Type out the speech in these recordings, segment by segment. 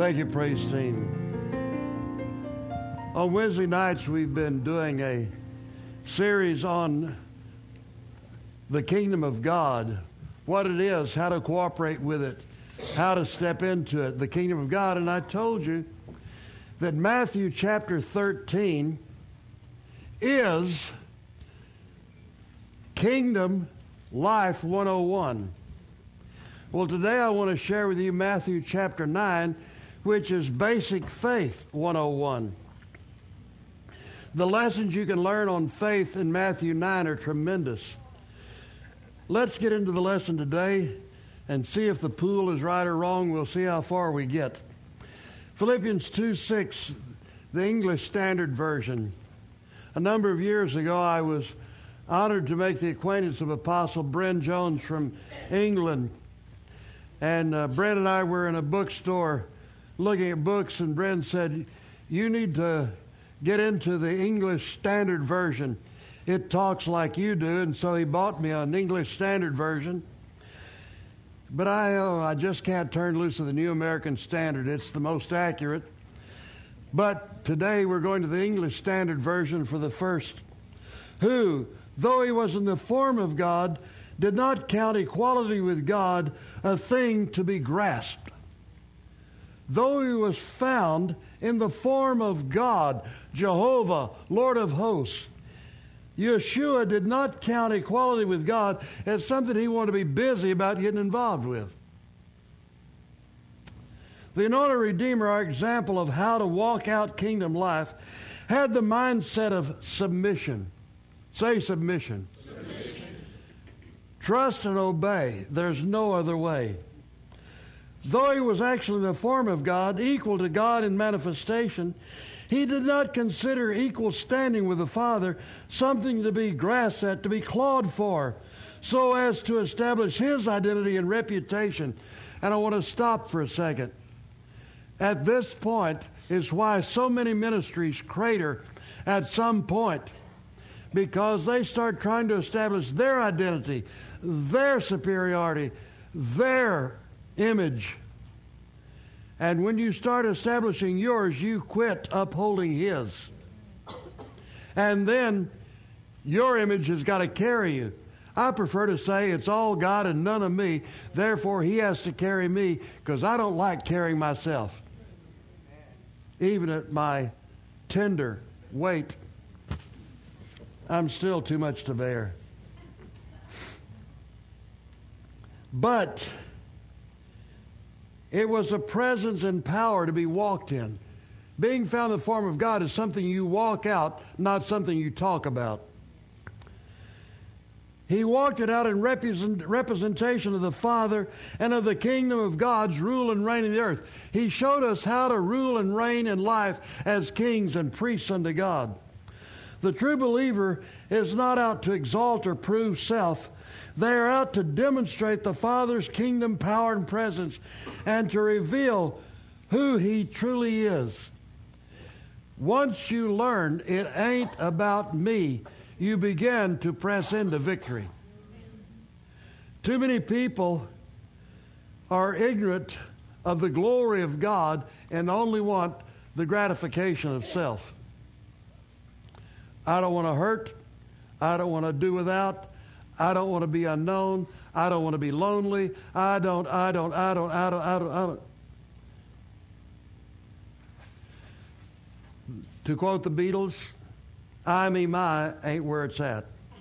Thank you, praise team. On Wednesday nights, we've been doing a series on the kingdom of God, what it is, how to cooperate with it, how to step into it, the kingdom of God. And I told you that Matthew chapter 13 is Kingdom Life 101. Well, today I want to share with you Matthew chapter 9, which is Basic Faith 101. The lessons you can learn on faith in Matthew 9 are tremendous. Let's get into the lesson today and see if the pool is right or wrong. We'll see how far we get. Philippians 2:6, the English Standard Version. A number of years ago, I was honored to make the acquaintance of Apostle Bryn Jones from England. And Bryn and I were in a bookstore looking at books, and Bryn said, "You need to get into the English Standard Version. It talks like you do." And so he bought me an English Standard Version. But I just can't turn loose of the New American Standard. It's the most accurate. But today we're going to the English Standard Version for the first. "Who, though he was in the form of God, did not count equality with God a thing to be grasped. Though he was found in the form of God, Jehovah, Lord of hosts." Yeshua did not count equality with God as something he wanted to be busy about getting involved with. The anointed Redeemer, our example of how to walk out kingdom life, had the mindset of submission. Say submission. Trust and obey. There's no other way. Though he was actually in the form of God, equal to God in manifestation, he did not consider equal standing with the Father something to be grasped at, to be clawed for, so as to establish his identity and reputation. And I want to stop for a second. At this point is why so many ministries crater at some point, because they start trying to establish their identity, their superiority, their image. And when you start establishing yours, you quit upholding his. And then your image has got to carry you. I prefer to say it's all God and none of me. Therefore, he has to carry me, because I don't like carrying myself. Even at my tender weight, I'm still too much to bear. But it was a presence and power to be walked in. Being found in the form of God is something you walk out, not something you talk about. He walked it out in representation of the Father and of the kingdom of God's rule and reign in the earth. He showed us how to rule and reign in life as kings and priests unto God. The true believer is not out to exalt or prove self. They are out to demonstrate the Father's kingdom, power, and presence, and to reveal who he truly is. Once you learn it ain't about me, you begin to press into victory. Too many people are ignorant of the glory of God and only want the gratification of self. I don't want to hurt. I don't want to do without. I don't want to be unknown. I don't want to be lonely. I don't. To quote the Beatles, I, me, my ain't where it's at.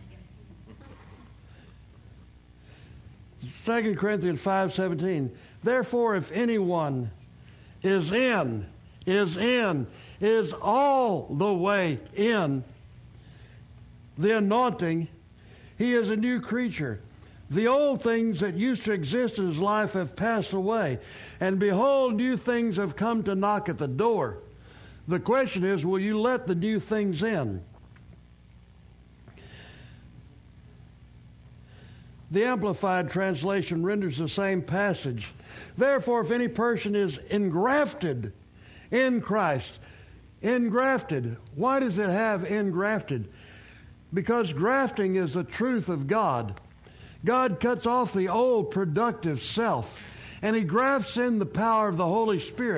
2 Corinthians 5:17. Therefore, if anyone is all the way in the anointing, he is a new creature. The old things that used to exist in his life have passed away, and behold, new things have come to knock at the door. The question is, will you let the new things in? The Amplified Translation renders the same passage. Therefore, if any person is engrafted in Christ, engrafted. Why does it have engrafted? Because grafting is the truth of God. God cuts off the old productive self, and he grafts in the power of the Holy Spirit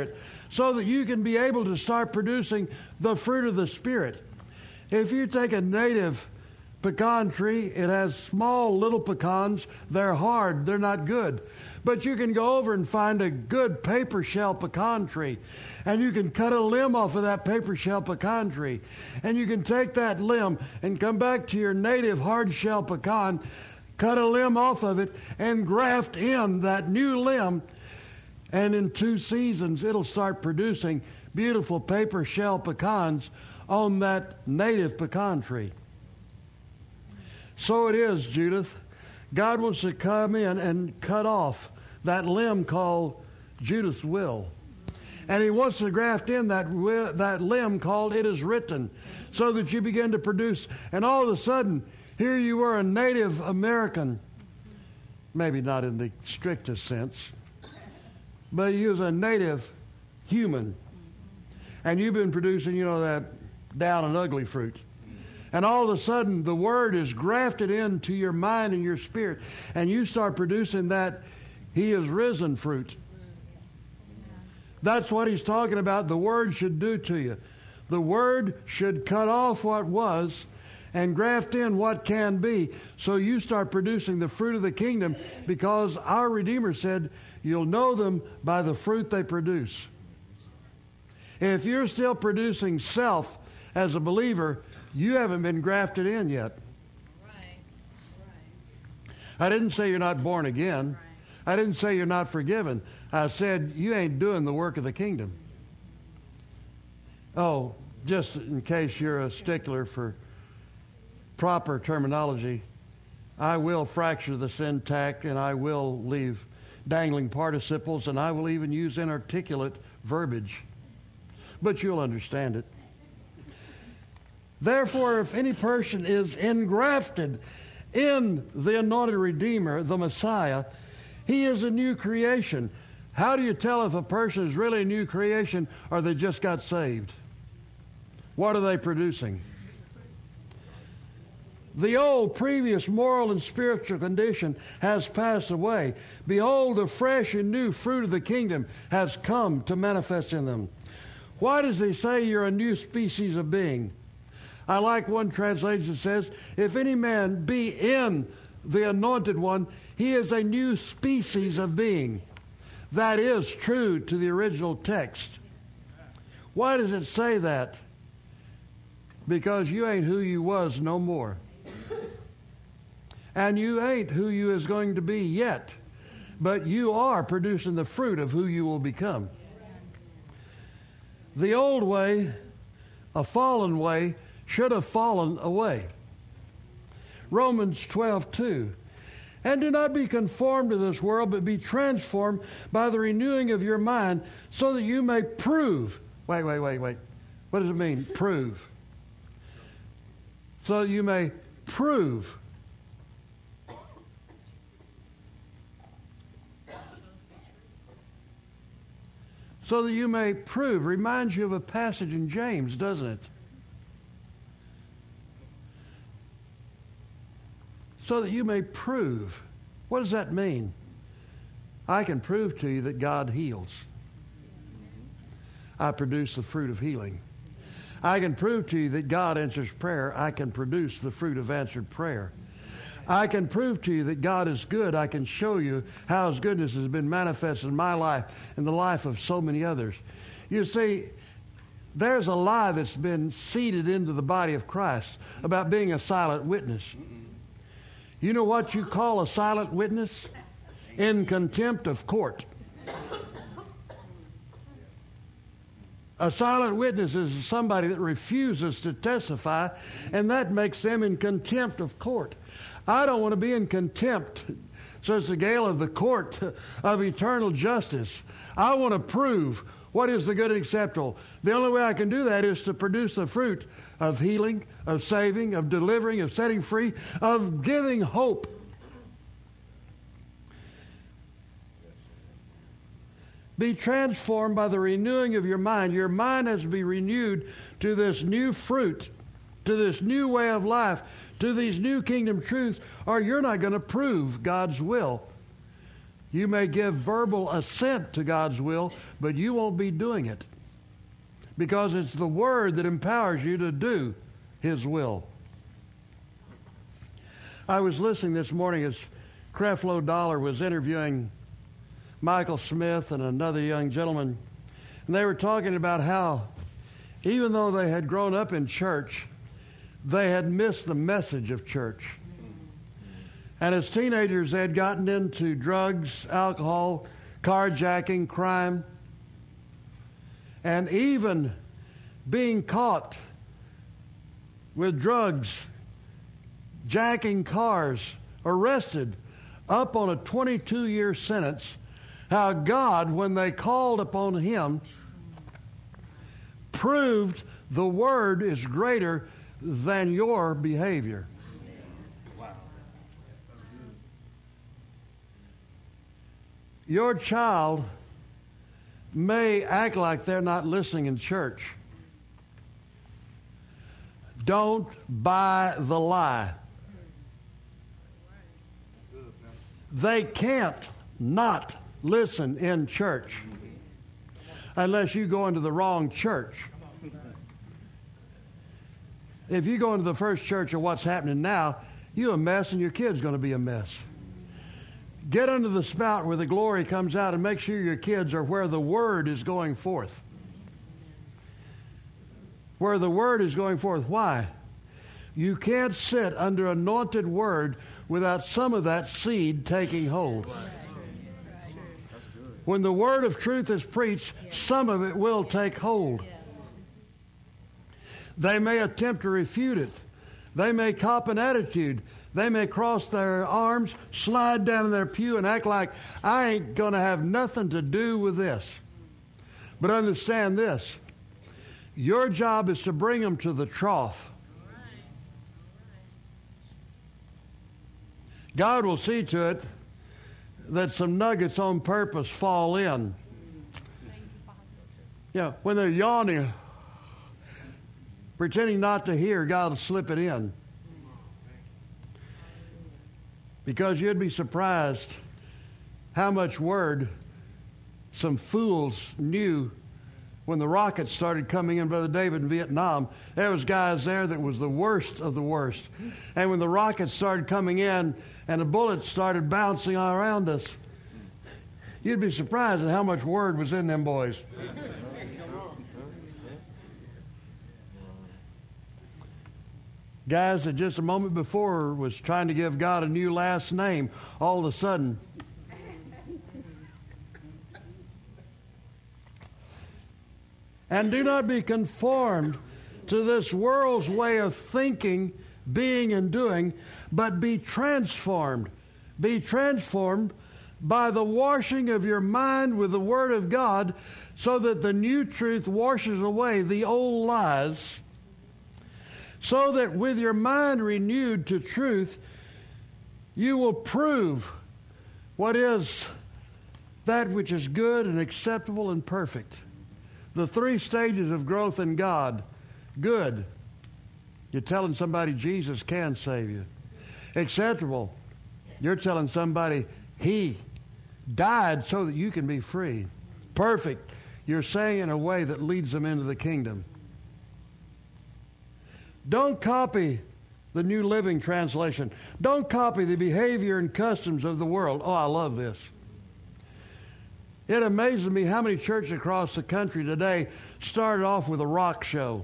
so that you can be able to start producing the fruit of the Spirit. If you take a native pecan tree, it has small little pecans. They're hard. They're not good. But you can go over and find a good paper shell pecan tree, and you can cut a limb off of that paper shell pecan tree, and you can take that limb and come back to your native hard shell pecan, cut a limb off of it, and graft in that new limb, and in 2 seasons it'll start producing beautiful paper shell pecans on that native pecan tree. So it is, Judith. God wants to come in and cut off that limb called Judith's will. And he wants to graft in that limb called It Is Written, so that you begin to produce. And all of a sudden, here you were, a Native American, maybe not in the strictest sense, but you was a native human. And you've been producing, that down and ugly fruit. And all of a sudden, the Word is grafted into your mind and your spirit, and you start producing that He is risen fruit. That's what he's talking about. The Word should do to you. The Word should cut off what was and graft in what can be, so you start producing the fruit of the kingdom, because our Redeemer said, you'll know them by the fruit they produce. If you're still producing self as a believer, you haven't been grafted in yet. Right. I didn't say you're not born again. Right. I didn't say you're not forgiven. I said you ain't doing the work of the kingdom. Oh, just in case you're a stickler for proper terminology, I will fracture the syntax, and I will leave dangling participles, and I will even use inarticulate verbiage. But you'll understand it. Therefore, if any person is engrafted in the anointed Redeemer, the Messiah, he is a new creation. How do you tell if a person is really a new creation or they just got saved? What are they producing? The old, previous moral and spiritual condition has passed away. Behold, the fresh and new fruit of the kingdom has come to manifest in them. Why does he say you're a new species of being? I like one translation that says, if any man be in the anointed one, he is a new species of being. That is true to the original text. Why does it say that? Because you ain't who you was no more. And you ain't who you is going to be yet. But you are producing the fruit of who you will become. The old way, a fallen way, should have fallen away. Romans 12:2. And do not be conformed to this world, but be transformed by the renewing of your mind, so that you may prove. Wait. What does it mean, prove? So that you may prove. So that you may prove. Reminds you of a passage in James, doesn't it? So that you may prove. What does that mean? I can prove to you that God heals. I produce the fruit of healing. I can prove to you that God answers prayer. I can produce the fruit of answered prayer. I can prove to you that God is good. I can show you how His goodness has been manifested in my life and the life of so many others. You see, there's a lie that's been seeded into the body of Christ about being a silent witness. You know what you call a silent witness? In contempt of court. A silent witness is somebody that refuses to testify, and that makes them in contempt of court. I don't want to be in contempt, says the Gale, of the court of eternal justice. I want to prove what is the good and acceptable. The only way I can do that is to produce the fruit of healing, of saving, of delivering, of setting free, of giving hope. Be transformed by the renewing of your mind. Your mind has to be renewed to this new fruit, to this new way of life, to these new kingdom truths, or you're not going to prove God's will. You may give verbal assent to God's will, but you won't be doing it, because it's the Word that empowers you to do His will. I was listening this morning as Creflo Dollar was interviewing Michael Smith and another young gentleman, and they were talking about how even though they had grown up in church, they had missed the message of church. And as teenagers, they had gotten into drugs, alcohol, carjacking, crime, and even being caught with drugs, jacking cars, arrested, up on a 22-year sentence. How God, when they called upon Him, proved the Word is greater than your behavior. Wow. That's good. Your child may act like they're not listening in church. Don't buy the lie. They can't not listen in church unless you go into the wrong church. If you go into the first church of what's happening now, you're a mess and your kid's going to be a mess. Get under the spout where the glory comes out and make sure your kids are where the Word is going forth. Where the Word is going forth. Why? You can't sit under anointed Word without some of that seed taking hold. When the Word of truth is preached, some of it will take hold. They may attempt to refute it. They may cop an attitude. They may cross their arms, slide down in their pew, and act like, I ain't going to have nothing to do with this. But understand this. Your job is to bring them to the trough. God will see to it that some nuggets on purpose fall in. You know, when they're yawning, pretending not to hear, God will slip it in. Because you'd be surprised how much word some fools knew when the rockets started coming in, Brother David, in Vietnam. There was guys there that was the worst of the worst. And when the rockets started coming in and the bullets started bouncing all around us, you'd be surprised at how much word was in them boys. Guys that just a moment before was trying to give God a new last name, all of a sudden, and do not be conformed to this world's way of thinking, being, and doing, but be transformed. Be transformed by the washing of your mind with the Word of God, so that the new truth washes away the old lies, so that with your mind renewed to truth, you will prove what is that which is good and acceptable and perfect. The three stages of growth in God. Good. You're telling somebody Jesus can save you. Acceptable. You're telling somebody He died so that you can be free. Perfect. You're saying in a way that leads them into the kingdom. Don't copy the New Living Translation. Don't copy the behavior and customs of the world. Oh, I love this. It amazes me how many churches across the country today started off with a rock show.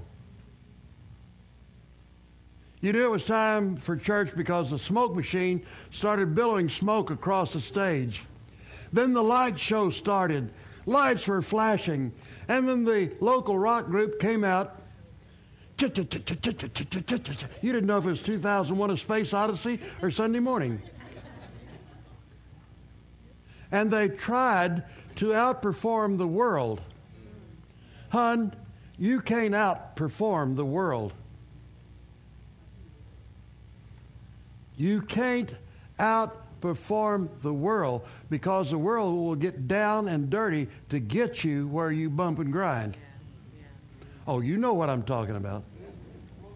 You knew it was time for church because the smoke machine started billowing smoke across the stage. Then the light show started. Lights were flashing. And then the local rock group came out. You didn't know if it was 2001: A Space Odyssey or Sunday Morning. And they tried to outperform the world. Hun, you can't outperform the world. You can't outperform the world, because the world will get down and dirty to get you where you bump and grind. Oh, you know what I'm talking about.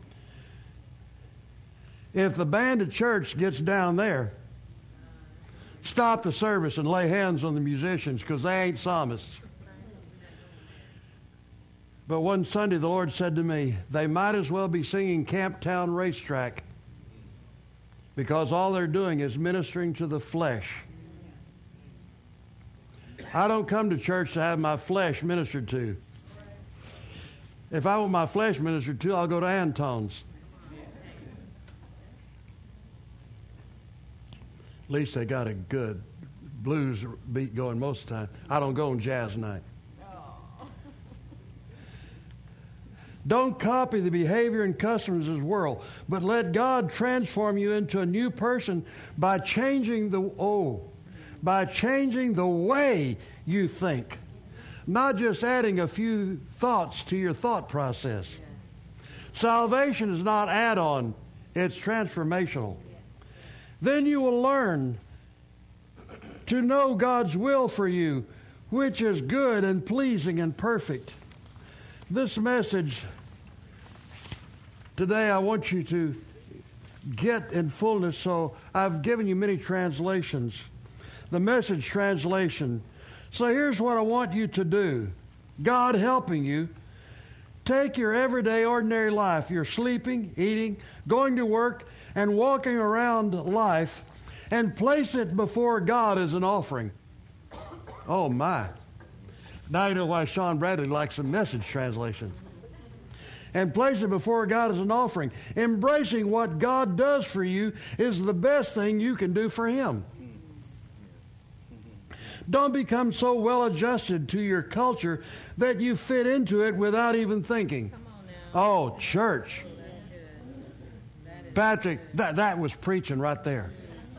If the band at church gets down there, stop the service and lay hands on the musicians because they ain't psalmists. But one Sunday the Lord said to me, they might as well be singing Camptown Racetrack because all they're doing is ministering to the flesh. I don't come to church to have my flesh ministered to. If I want my flesh ministered to, I'll go to Anton's. At least they got a good blues beat going most of the time. I don't go on jazz night. Don't copy the behavior and customs of this world, but let God transform you into a new person by changing the way you think. Not just adding a few thoughts to your thought process. Salvation is not add-on, it's transformational. Then you will learn to know God's will for you, which is good and pleasing and perfect. This message today I want you to get in fullness, so I've given you many translations. The Message translation. So here's what I want you to do. God helping you. Take your everyday, ordinary life. You're sleeping, eating, going to work, and walking around life, and place it before God as an offering. Oh, my. Now you know why Sean Bradley likes a Message translation. And place it before God as an offering. Embracing what God does for you is the best thing you can do for Him. Don't become so well adjusted to your culture that you fit into it without even thinking. Oh, church. Patrick, that was preaching right there.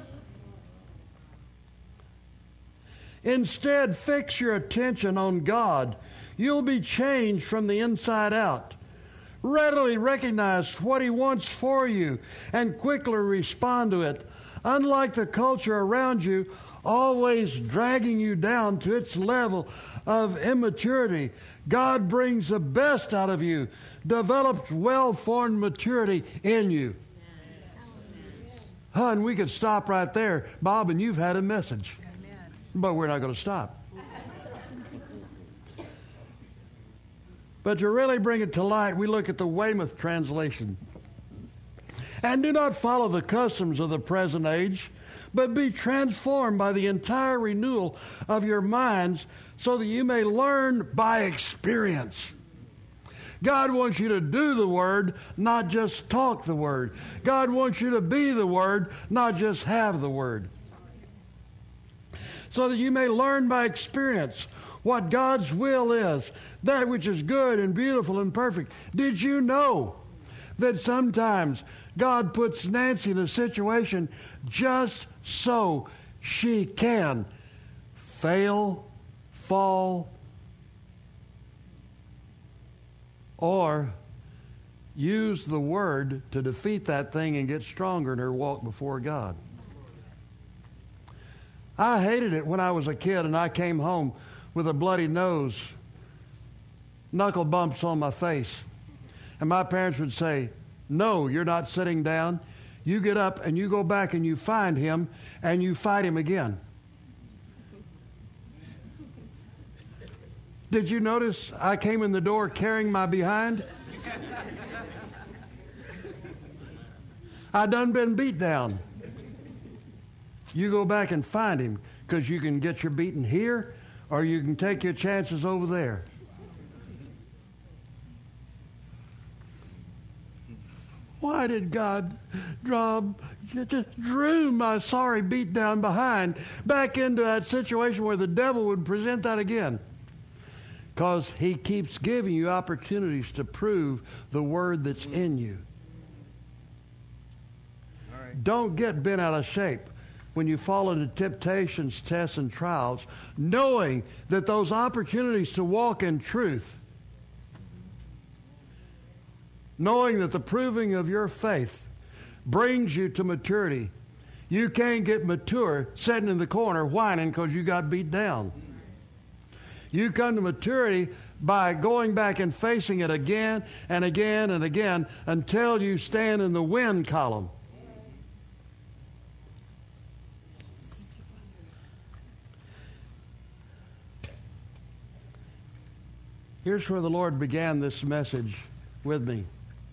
Instead, fix your attention on God. You'll be changed from the inside out. Readily recognize what He wants for you and quickly respond to it. Unlike the culture around you, always dragging you down to its level of immaturity, God brings the best out of you, develops well-formed maturity in you. Hun, we could stop right there. Bob, and you've had a message. But we're not going to stop. But to really bring it to light, we look at the Weymouth translation. And do not follow the customs of the present age, but be transformed by the entire renewal of your minds so that you may learn by experience. God wants you to do the Word, not just talk the Word. God wants you to be the Word, not just have the Word. So that you may learn by experience what God's will is, that which is good and beautiful and perfect. Did you know that sometimes God puts Nancy in a situation just so she can fail, fall, or use the Word to defeat that thing and get stronger in her walk before God? I hated it when I was a kid and I came home with a bloody nose, knuckle bumps on my face. And my parents would say, no, you're not sitting down. You get up and you go back and you find him and you fight him again. Did you notice I came in the door carrying my behind? I done been beat down. You go back and find him because you can get your beating here or you can take your chances over there. Why did God just drew my sorry beat down behind back into that situation where the devil would present that again? Because He keeps giving you opportunities to prove the Word that's in you. All right. Don't get bent out of shape when you fall into temptations, tests, and trials, knowing that those opportunities to walk in truth, knowing that the proving of your faith brings you to maturity. You can't get mature sitting in the corner whining because you got beat down. You come to maturity by going back and facing it again and again and again until you stand in the win column. Here's where the Lord began this message with me.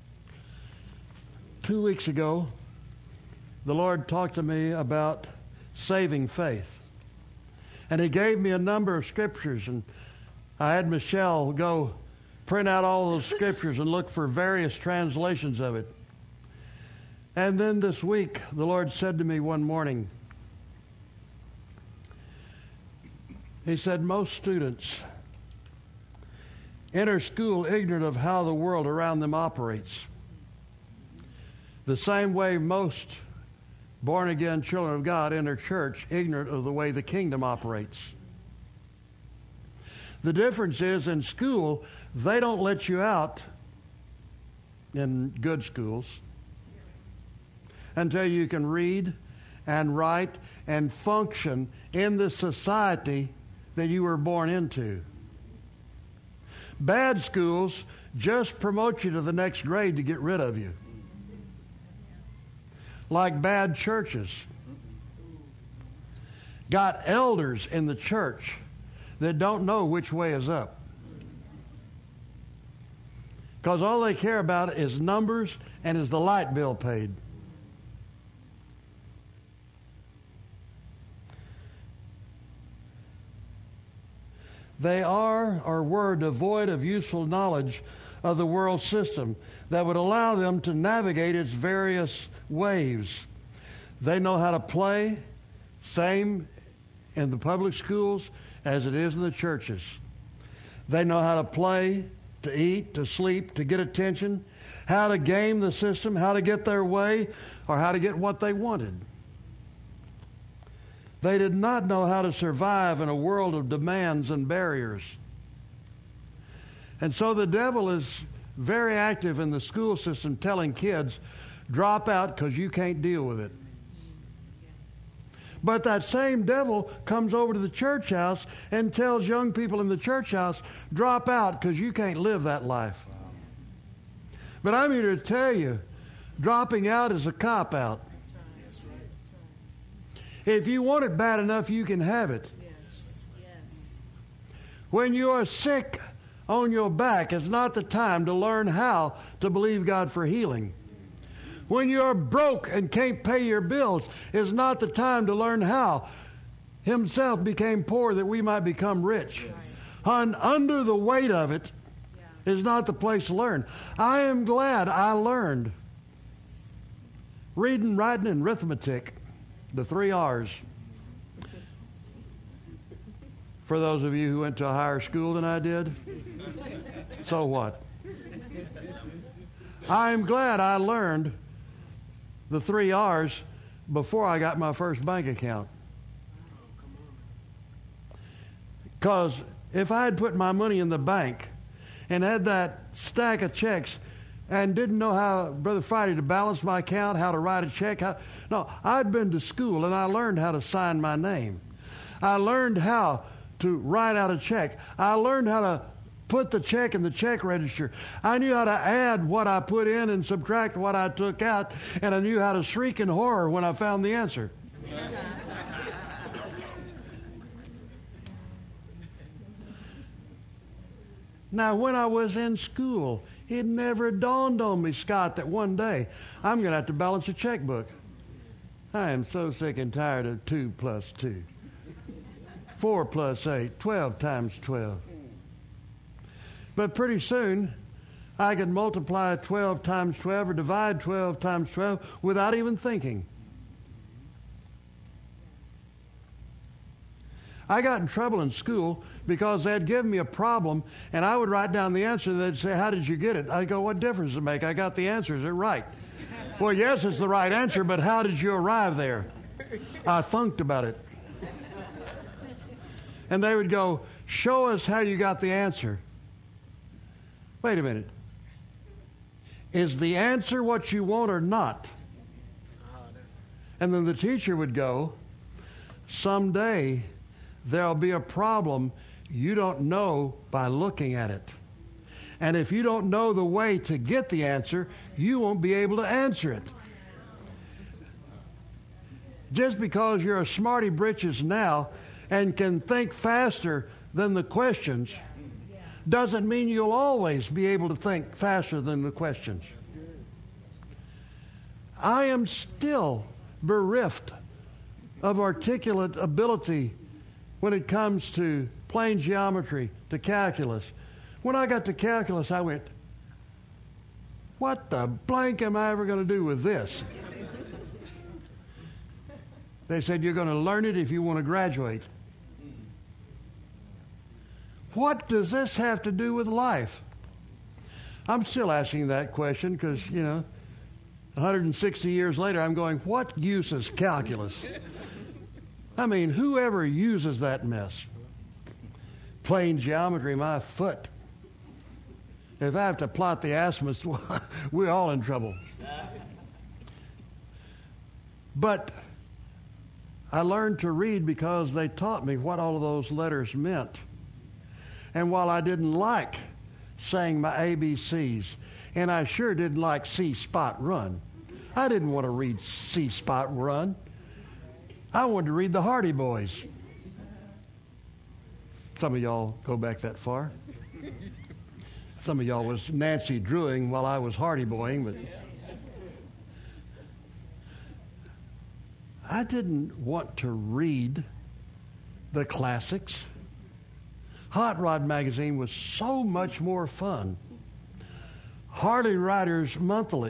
2 weeks ago, the Lord talked to me about saving faith. And He gave me a number of scriptures, and I had Michelle go print out all those scriptures and look for various translations of it. And then this week, the Lord said to me one morning, He said, most students enter school ignorant of how the world around them operates. The same way most born-again children of God enter church ignorant of the way the kingdom operates. The difference is in school, they don't let you out in good schools until you can read and write and function in the society that you were born into. Bad schools just promote you to the next grade to get rid of you. Like bad churches. Got elders in the church that don't know which way is up. Because all they care about is numbers and is the light bill paid. They are or were devoid of useful knowledge of the world system that would allow them to navigate its various waves. They know how to play, same in the public schools as it is in the churches. They know how to play, to eat, to sleep, to get attention, how to game the system, how to get their way, or how to get what they wanted. They did not know how to survive in a world of demands and barriers. And so the devil is very active in the school system telling kids, drop out because you can't deal with it. But that same devil comes over to the church house and tells young people in the church house, drop out because you can't live that life. But I'm here to tell you, dropping out is a cop-out. If you want it bad enough, you can have it. Yes. Yes. When you are sick on your back, it's not the time to learn how to believe God for healing. When you are broke and can't pay your bills, it's not the time to learn how Himself became poor that we might become rich. Yes. And under the weight of it is not the place to learn. I am glad I learned reading, writing, and arithmetic. The 3 R's. For those of you who went to a higher school than I did, so what? I'm glad I learned the 3 R's before I got my first bank account. Because if I had put my money in the bank and had that stack of checks and didn't know how, Brother Friday, to balance my account, how to write a check. No, I'd been to school and I learned how to sign my name. I learned how to write out a check. I learned how to put the check in the check register. I knew how to add what I put in and subtract what I took out, and I knew how to shriek in horror when I found the answer. Now, when I was in school, it never dawned on me, Scott, that one day I'm going to have to balance a checkbook. I am so sick and tired of 2 plus 2. 4 plus 8, 12 times 12. But pretty soon, I could multiply 12 times 12 or divide 12 times 12 without even thinking. I got in trouble in school because they'd give me a problem, and I would write down the answer, and they'd say, how did you get it? I'd go, what difference does it make? I got the answer. Is it right? Well, yes, it's the right answer, but how did you arrive there? I thunked about it. And they would go, show us how you got the answer. Wait a minute. Is the answer what you want or not? And then the teacher would go, someday there'll be a problem you don't know by looking at it. And if you don't know the way to get the answer, you won't be able to answer it. Just because you're a smarty britches now and can think faster than the questions doesn't mean you'll always be able to think faster than the questions. I am still bereft of articulate ability when it comes to plane geometry, to calculus. When I got to calculus, I went, what the blank am I ever going to do with this? They said, you're going to learn it if you want to graduate. What does this have to do with life? I'm still asking that question because, 160 years later, I'm going, what use is calculus? I mean, whoever uses that mess? Plane geometry, my foot. If I have to plot the azimuths, we're all in trouble. But I learned to read because they taught me what all of those letters meant. And while I didn't like saying my ABCs, and I sure didn't like see Spot run, I didn't want to read see Spot run. I wanted to read the Hardy Boys. Some of y'all go back that far. Some of y'all was Nancy Drewing while I was Hardy Boying, but I didn't want to read the classics. Hot Rod magazine was so much more fun. Harley Riders Monthly.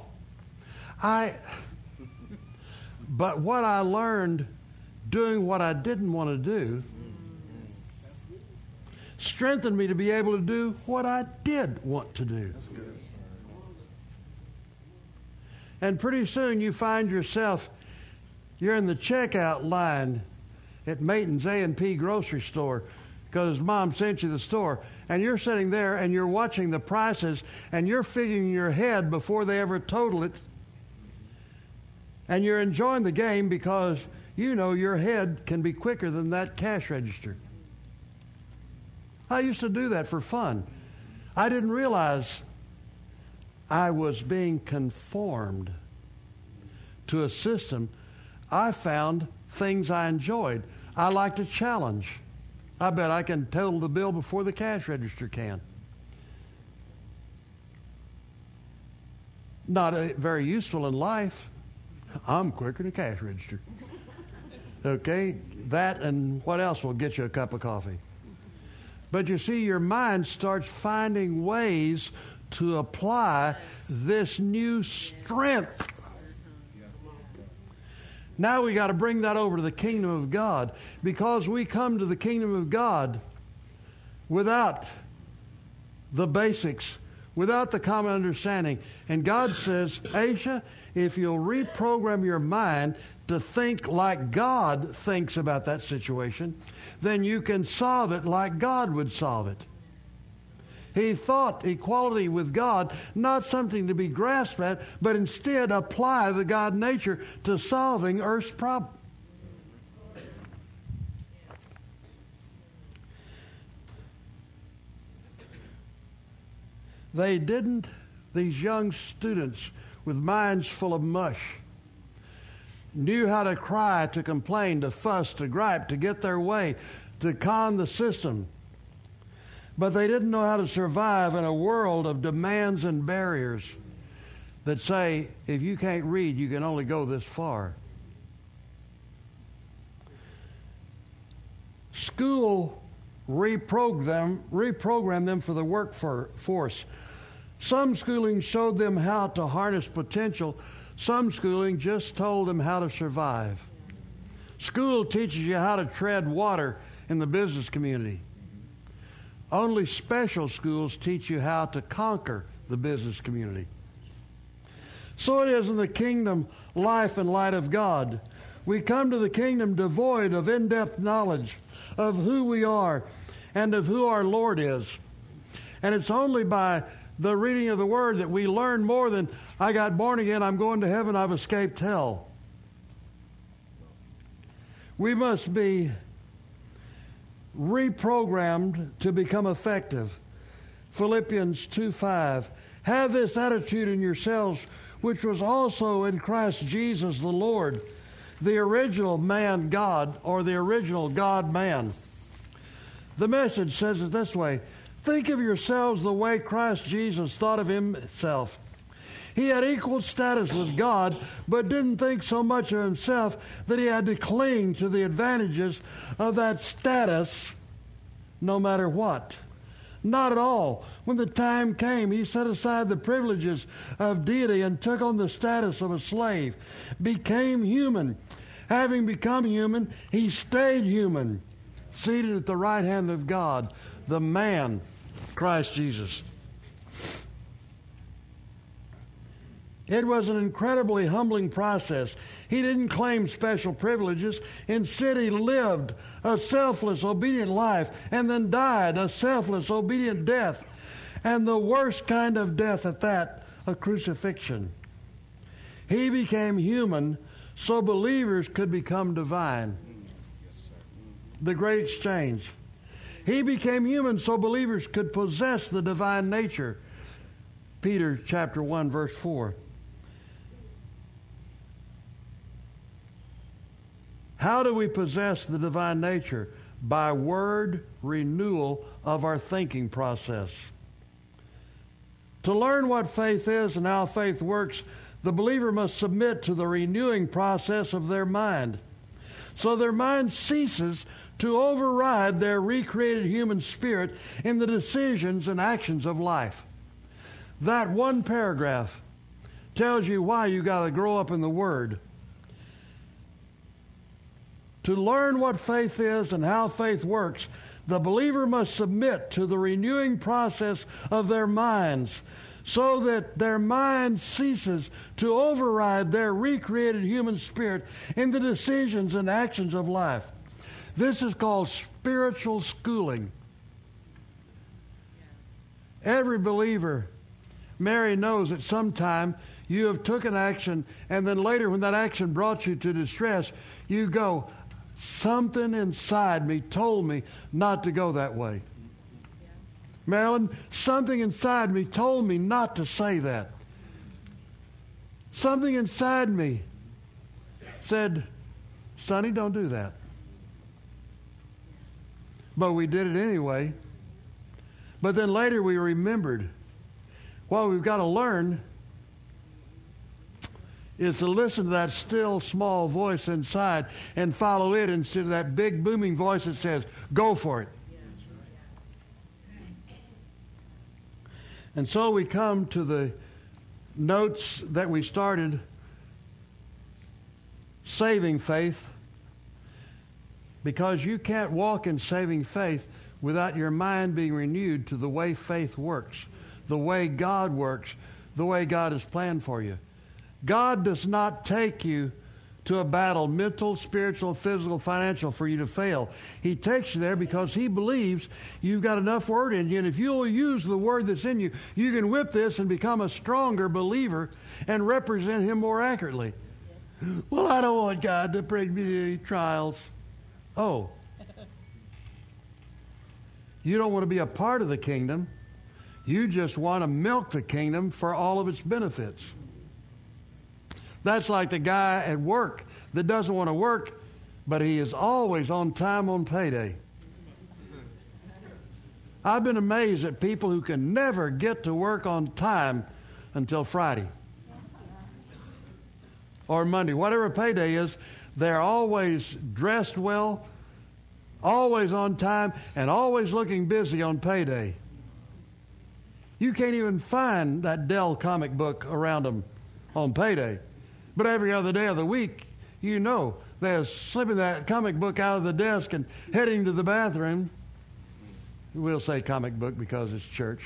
But what I learned doing what I didn't want to do strengthened me to be able to do what I did want to do. That's good. And pretty soon you find yourself, you're in the checkout line at Maton's A&P grocery store because Mom sent you to the store, and you're sitting there and you're watching the prices and you're figuring in your head before they ever total it, and you're enjoying the game because you know your head can be quicker than that cash register. I used to do that for fun. I didn't realize I was being conformed to a system. I found things I enjoyed. I liked a challenge. I bet I can total the bill before the cash register can. Not very useful in life. I'm quicker than a cash register. Okay? That and what else will get you a cup of coffee? But you see, your mind starts finding ways to apply this new strength. Now we got to bring that over to the kingdom of God, because we come to the kingdom of God without the basics, without the common understanding. And God says, Aisha, if you'll reprogram your mind to think like God thinks about that situation, then you can solve it like God would solve it. He thought equality with God not something to be grasped at, but instead apply the God nature to solving Earth's problem. They didn't, these young students with minds full of mush, knew how to cry, to complain, to fuss, to gripe, to get their way, to con the system. But they didn't know how to survive in a world of demands and barriers that say, if you can't read, you can only go this far. School reprogrammed them for the workforce. Some schooling showed them how to harness potential. Some schooling just told them how to survive. School teaches you how to tread water in the business community. Only special schools teach you how to conquer the business community. So it is in the kingdom, life and light of God. We come to the kingdom devoid of in-depth knowledge of who we are and of who our Lord is. And it's only by the reading of the Word that we learn more than, I got born again, I'm going to heaven, I've escaped hell. We must be reprogrammed to become effective. Philippians 2:5. Have this attitude in yourselves, which was also in Christ Jesus the Lord, the original man God, or the original God man. The Message says it this way: Think of yourselves the way Christ Jesus thought of himself. He had equal status with God, but didn't think so much of himself that he had to cling to the advantages of that status no matter what. Not at all. When the time came, he set aside the privileges of deity and took on the status of a slave, became human. Having become human, he stayed human, seated at the right hand of God, the man, Christ Jesus. It was an incredibly humbling process. He didn't claim special privileges. Instead, he lived a selfless, obedient life and then died a selfless, obedient death. And the worst kind of death at that, a crucifixion. He became human so believers could become divine. The great exchange. He became human so believers could possess the divine nature. Peter chapter 1, verse 4. How do we possess the divine nature? By word renewal of our thinking process. To learn what faith is and how faith works, the believer must submit to the renewing process of their mind. So their mind ceases to override their recreated human spirit in the decisions and actions of life. That one paragraph tells you why you got to grow up in the Word. To learn what faith is and how faith works, the believer must submit to the renewing process of their minds so that their mind ceases to override their recreated human spirit in the decisions and actions of life. This is called spiritual schooling. Every believer, Mary, knows that sometime you have took an action, and then later when that action brought you to distress, you go, something inside me told me not to go that way. Marilyn, something inside me told me not to say that. Something inside me said, Sonny, don't do that. But we did it anyway. But then later we remembered. What we've got to learn is to listen to that still, small voice inside and follow it instead of that big, booming voice that says, go for it. And so we come to the notes that we started, saving faith, because you can't walk in saving faith without your mind being renewed to the way faith works, the way God works, the way God has planned for you. God does not take you to a battle, mental, spiritual, physical, financial, for you to fail. He takes you there because he believes you've got enough word in you, and if you'll use the word that's in you, you can whip this and become a stronger believer and represent him more accurately. Well, I don't want God to bring me to any trials. Oh. You don't want to be a part of the kingdom. You just want to milk the kingdom for all of its benefits. That's like the guy at work that doesn't want to work, but he is always on time on payday. I've been amazed at people who can never get to work on time until Friday or Monday. Whatever payday is, they're always dressed well, always on time, and always looking busy on payday. You can't even find that Dell comic book around them on payday. But every other day of the week, you know, they're slipping that comic book out of the desk and heading to the bathroom. We'll say comic book because it's church.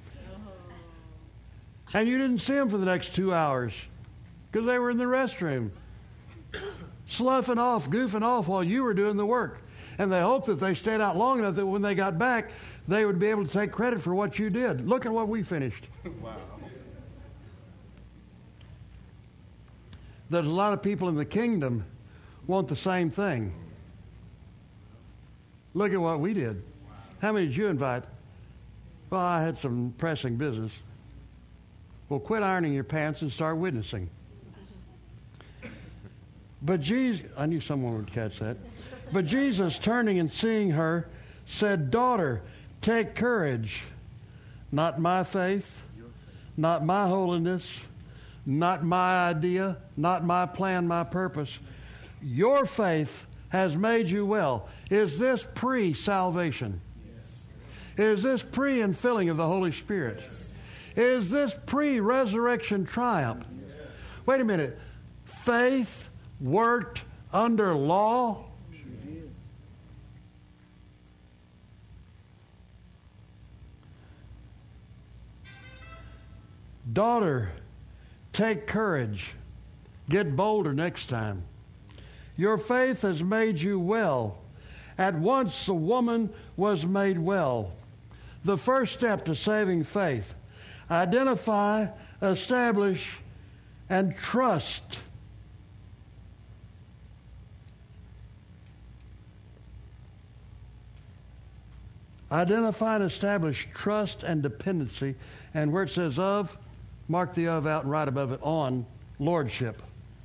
And you didn't see them for the next 2 hours because they were in the restroom, sloughing off, goofing off while you were doing the work. And they hoped that they stayed out long enough that when they got back, they would be able to take credit for what you did. Look at what we finished. Wow. There's a lot of people in the kingdom want the same thing. Look at what we did. How many did you invite? Well, I had some pressing business. Well, quit ironing your pants and start witnessing. But Jesus, I knew someone would catch that. But Jesus, turning and seeing her, said, "Daughter, take courage. Not my faith, not my holiness, not my idea, not my plan, my purpose. Your faith has made you well. Is this pre-salvation? Yes. Is this pre-infilling of the Holy Spirit? Yes. Is this pre-resurrection triumph? Yes. Wait a minute. Faith worked under law? Sure did. Daughter, take courage. Get bolder next time. Your faith has made you well. At once the woman was made well. The first step to saving faith: identify, establish, and trust. Identify and establish trust and dependency. And where it says of, mark the of out and right above it on lordship.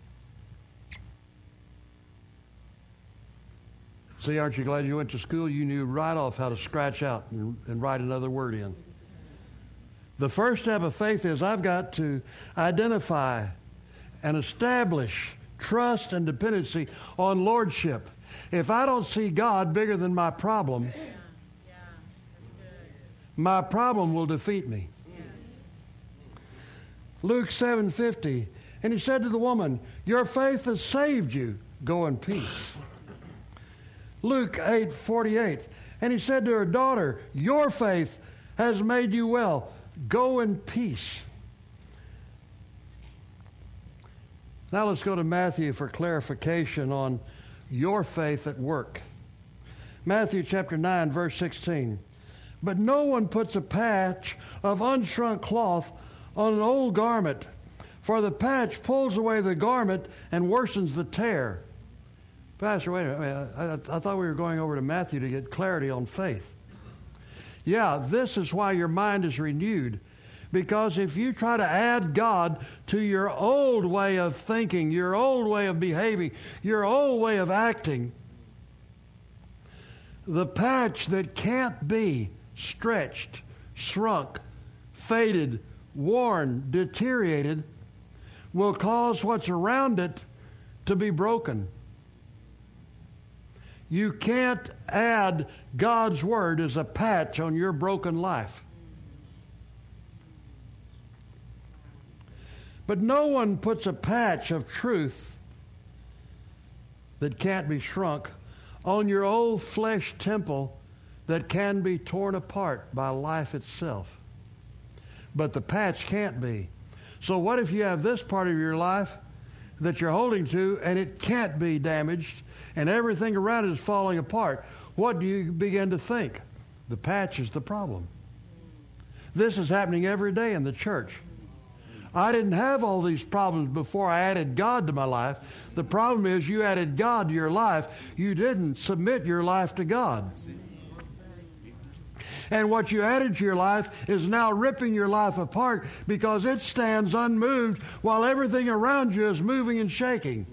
See, aren't you glad you went to school? You knew right off how to scratch out and write another word in. The first step of faith is I've got to identify and establish trust and dependency on lordship. If I don't see God bigger than my problem, my problem will defeat me. Luke 7:50, and he said to the woman, your faith has saved you. Go in peace. Luke 8:48, and he said to her, daughter, your faith has made you well. Go in peace. Now let's go to Matthew for clarification on your faith at work. Matthew chapter 9, verse 16. But no one puts a patch of unshrunk cloth on an old garment, for the patch pulls away the garment and worsens the tear. Pastor, wait a minute. I thought we were going over to Matthew to get clarity on faith. Yeah, this is why your mind is renewed. Because if you try to add God to your old way of thinking, your old way of behaving, your old way of acting, the patch that can't be stretched, shrunk, faded, worn, deteriorated, will cause what's around it to be broken. You can't add God's Word as a patch on your broken life. But no one puts a patch of truth that can't be shrunk on your old flesh temple that can be torn apart by life itself. But the patch can't be. So what if you have this part of your life that you're holding to and it can't be damaged and everything around it is falling apart? What do you begin to think? The patch is the problem. This is happening every day in the church. I didn't have all these problems before I added God to my life. The problem is you added God to your life. You didn't submit your life to God. And what you added to your life is now ripping your life apart because it stands unmoved while everything around you is moving and shaking.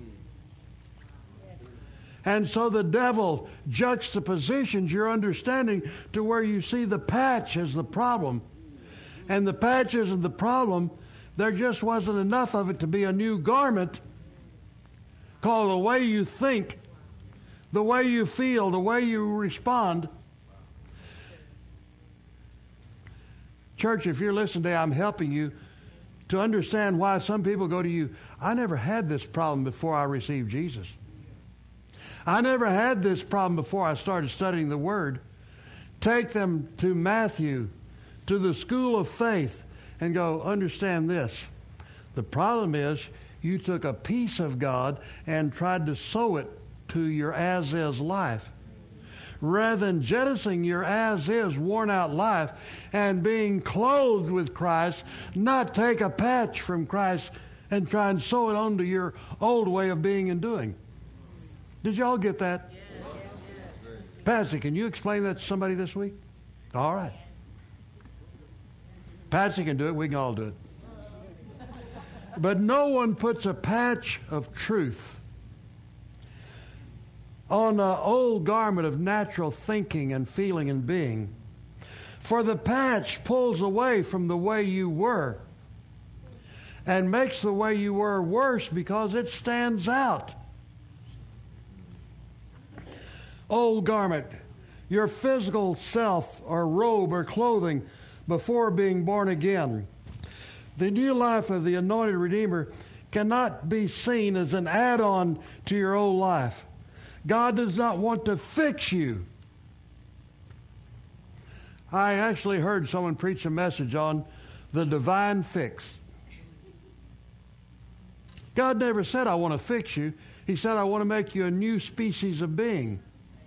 And so the devil juxtapositions your understanding to where you see the patch as the problem. And the patch isn't the problem. There just wasn't enough of it to be a new garment called the way you think, the way you feel, the way you respond. Church, if you're listening today, I'm helping you to understand why some people go to you, I never had this problem before I received Jesus. I never had this problem before I started studying the Word. Take them to Matthew, to the school of faith, and go, understand this. The problem is you took a piece of God and tried to sew it to your as-is life. Rather than jettisoning your as-is, worn-out life and being clothed with Christ, not take a patch from Christ and try and sew it onto your old way of being and doing. Did y'all get that? Yes. Patsy, can you explain that to somebody this week? All right. Patsy can do it. We can all do it. But no one puts a patch of truth on an old garment of natural thinking and feeling and being. For the patch pulls away from the way you were and makes the way you were worse because it stands out. Old garment, your physical self or robe or clothing before being born again. The new life of the anointed Redeemer cannot be seen as an add-on to your old life. God does not want to fix you. I actually heard someone preach a message on the divine fix. God never said, I want to fix you. He said, I want to make you a new species of being.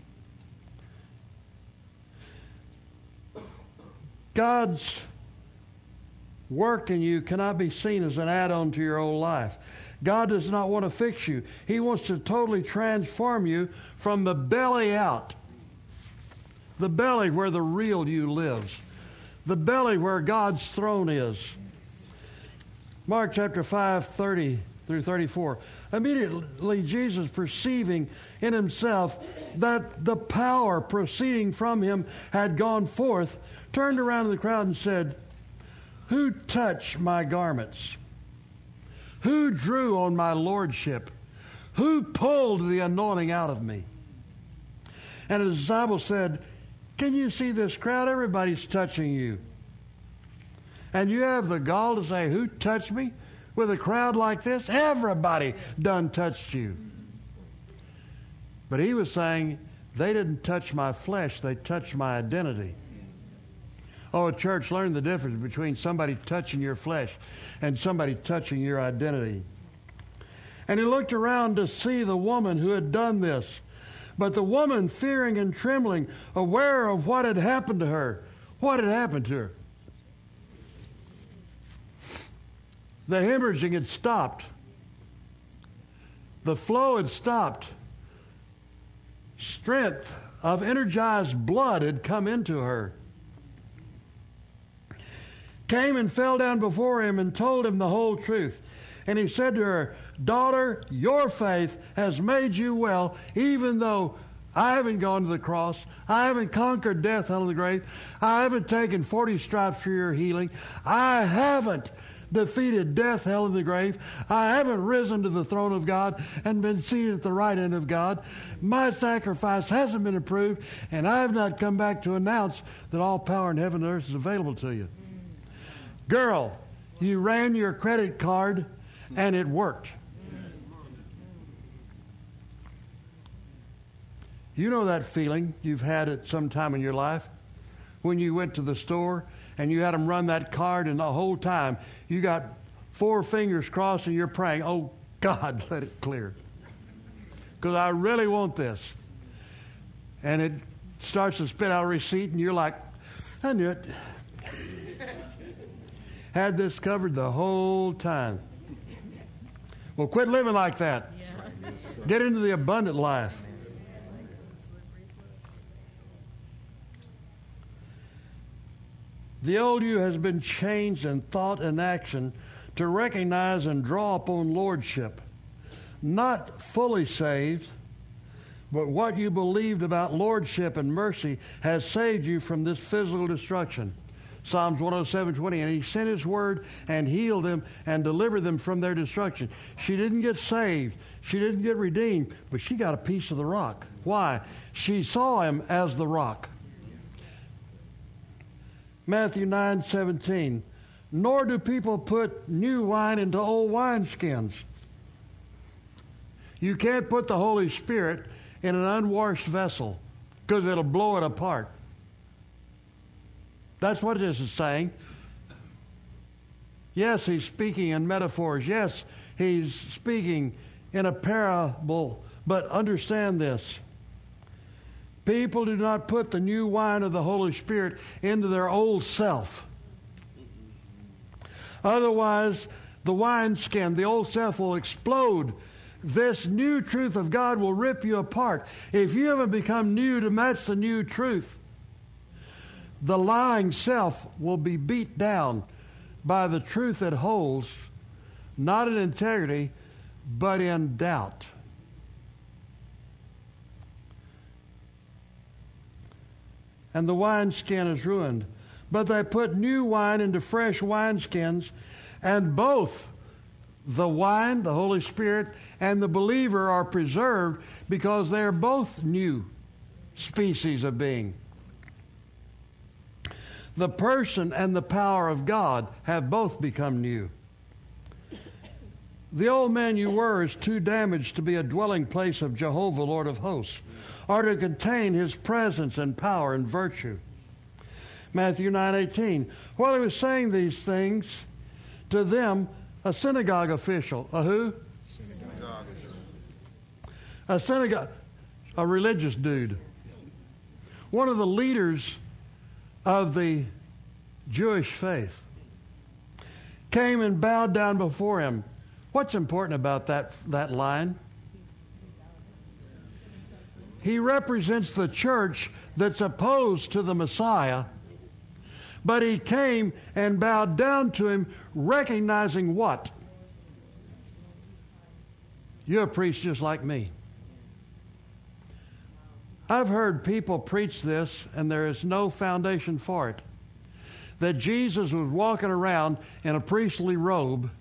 God's work in you cannot be seen as an add-on to your old life. God does not want to fix you. He wants to totally transform you from the belly out. The belly where the real you lives. The belly where God's throne is. Mark chapter 5, 30 through 34. Immediately Jesus, perceiving in himself that the power proceeding from him had gone forth, turned around to the crowd and said, Who touched my garments? Who drew on my lordship? Who pulled the anointing out of me? And his disciples said, Can you see this crowd? Everybody's touching you. And you have the gall to say, Who touched me? With a crowd like this, everybody done touched you. But he was saying, they didn't touch my flesh, they touched my identity. Oh, church, learn the difference between somebody touching your flesh and somebody touching your identity. And he looked around to see the woman who had done this. But the woman, fearing and trembling, aware of what had happened to her. What had happened to her? The hemorrhaging had stopped. The flow had stopped. Strength of energized blood had come into her. Came and fell down before him and told him the whole truth. And he said to her, Daughter, your faith has made you well, even though I haven't gone to the cross. I haven't conquered death, hell, and the grave. I haven't taken 40 stripes for your healing. I haven't defeated death, hell, and the grave. I haven't risen to the throne of God and been seated at the right hand of God. My sacrifice hasn't been approved, and I have not come back to announce that all power in heaven and earth is available to you. Girl, you ran your credit card, and it worked. You know that feeling you've had at some time in your life when you went to the store and you had them run that card, and the whole time you got 4 fingers crossed and you're praying, oh, God, let it clear. Because I really want this. And it starts to spit out a receipt and you're like, I knew it. Had this covered the whole time. Well, quit living like that. Yeah. Get into the abundant life. The old you has been changed in thought and action to recognize and draw upon lordship. Not fully saved, but what you believed about lordship and mercy has saved you from this physical destruction. Psalms 107:20, and he sent his word and healed them and delivered them from their destruction. She didn't get saved. She didn't get redeemed, but she got a piece of the rock. Why? She saw him as the rock. Matthew 9:17, nor do people put new wine into old wineskins. You can't put the Holy Spirit in an unwashed vessel because it'll blow it apart. That's what this is saying. Yes, he's speaking in metaphors. Yes, he's speaking in a parable. But understand this. People do not put the new wine of the Holy Spirit into their old self. Otherwise, the wineskin, the old self, will explode. This new truth of God will rip you apart. If you haven't become new to match the new truth, the lying self will be beat down by the truth that holds, not in integrity, but in doubt. And the wineskin is ruined. but they put new wine into fresh wineskins, and both the wine, the Holy Spirit, and the believer are preserved because they are both new species of being. The person and the power of God have both become new. The old man you were is too damaged to be a dwelling place of Jehovah, Lord of hosts, or to contain his presence and power and virtue. Matthew 9:18. While he was saying these things to them, a synagogue official, a who? A religious dude. One of the leaders of the Jewish faith came and bowed down before him. What's important about that line? He represents the church that's opposed to the Messiah, but he came and bowed down to him, recognizing what? You're a priest just like me. I've heard people preach this, and there is no foundation for it, that Jesus was walking around in a priestly robe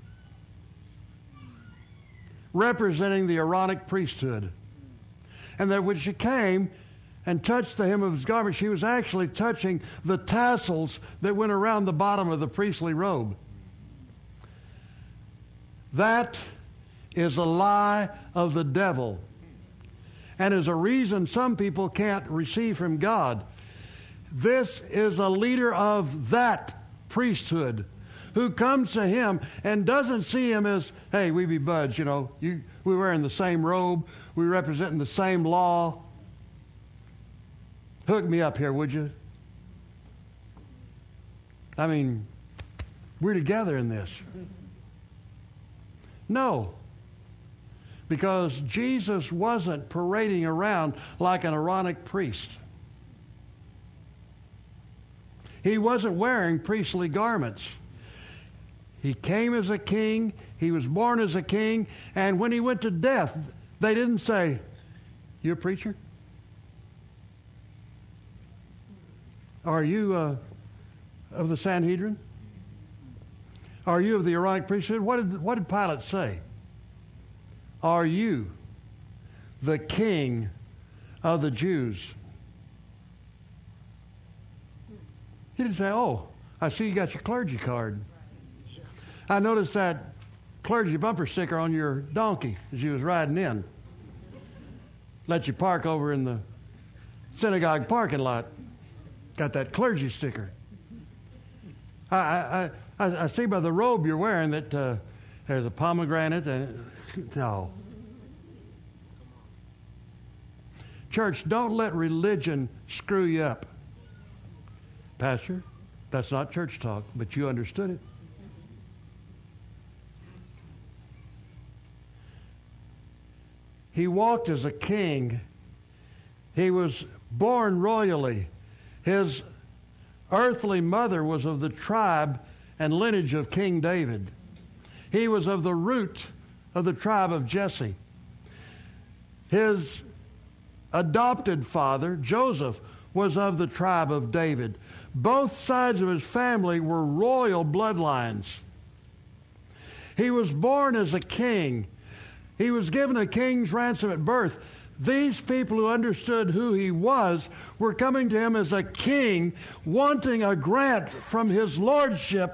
representing the Aaronic priesthood, and that when she came and touched the hem of his garment, she was actually touching the tassels that went around the bottom of the priestly robe. That is a lie of the devil, and is a reason some people can't receive from God. This is a leader of that priesthood who comes to him and doesn't see him as, hey, we be buds, you know, we're wearing the same robe, we're representing the same law. Hook me up here, would you? I mean, we're together in this. No. Because Jesus wasn't parading around like an Aaronic priest. He wasn't wearing priestly garments. He came as a king. He was born as a king. And when he went to death, they didn't say, "You a preacher? Are you of the Sanhedrin? Are you of the Aaronic priesthood?" What did Pilate say? "Are you the king of the Jews?" He didn't say, "Oh, I see you got your clergy card. I noticed that clergy bumper sticker on your donkey as you was riding in. Let you park over in the synagogue parking lot. Got that clergy sticker. I see by the robe you're wearing that there's a pomegranate and no." Church, don't let religion screw you up. Pastor, that's not church talk, but you understood it. He walked as a king. He was born royally. His earthly mother was of the tribe and lineage of King David. He was of the root of the tribe of Jesse. His adopted father, Joseph, was of the tribe of David. Both sides of his family were royal bloodlines. He was born as a king. He was given a king's ransom at birth. These people who understood who he was were coming to him as a king, wanting a grant from his lordship.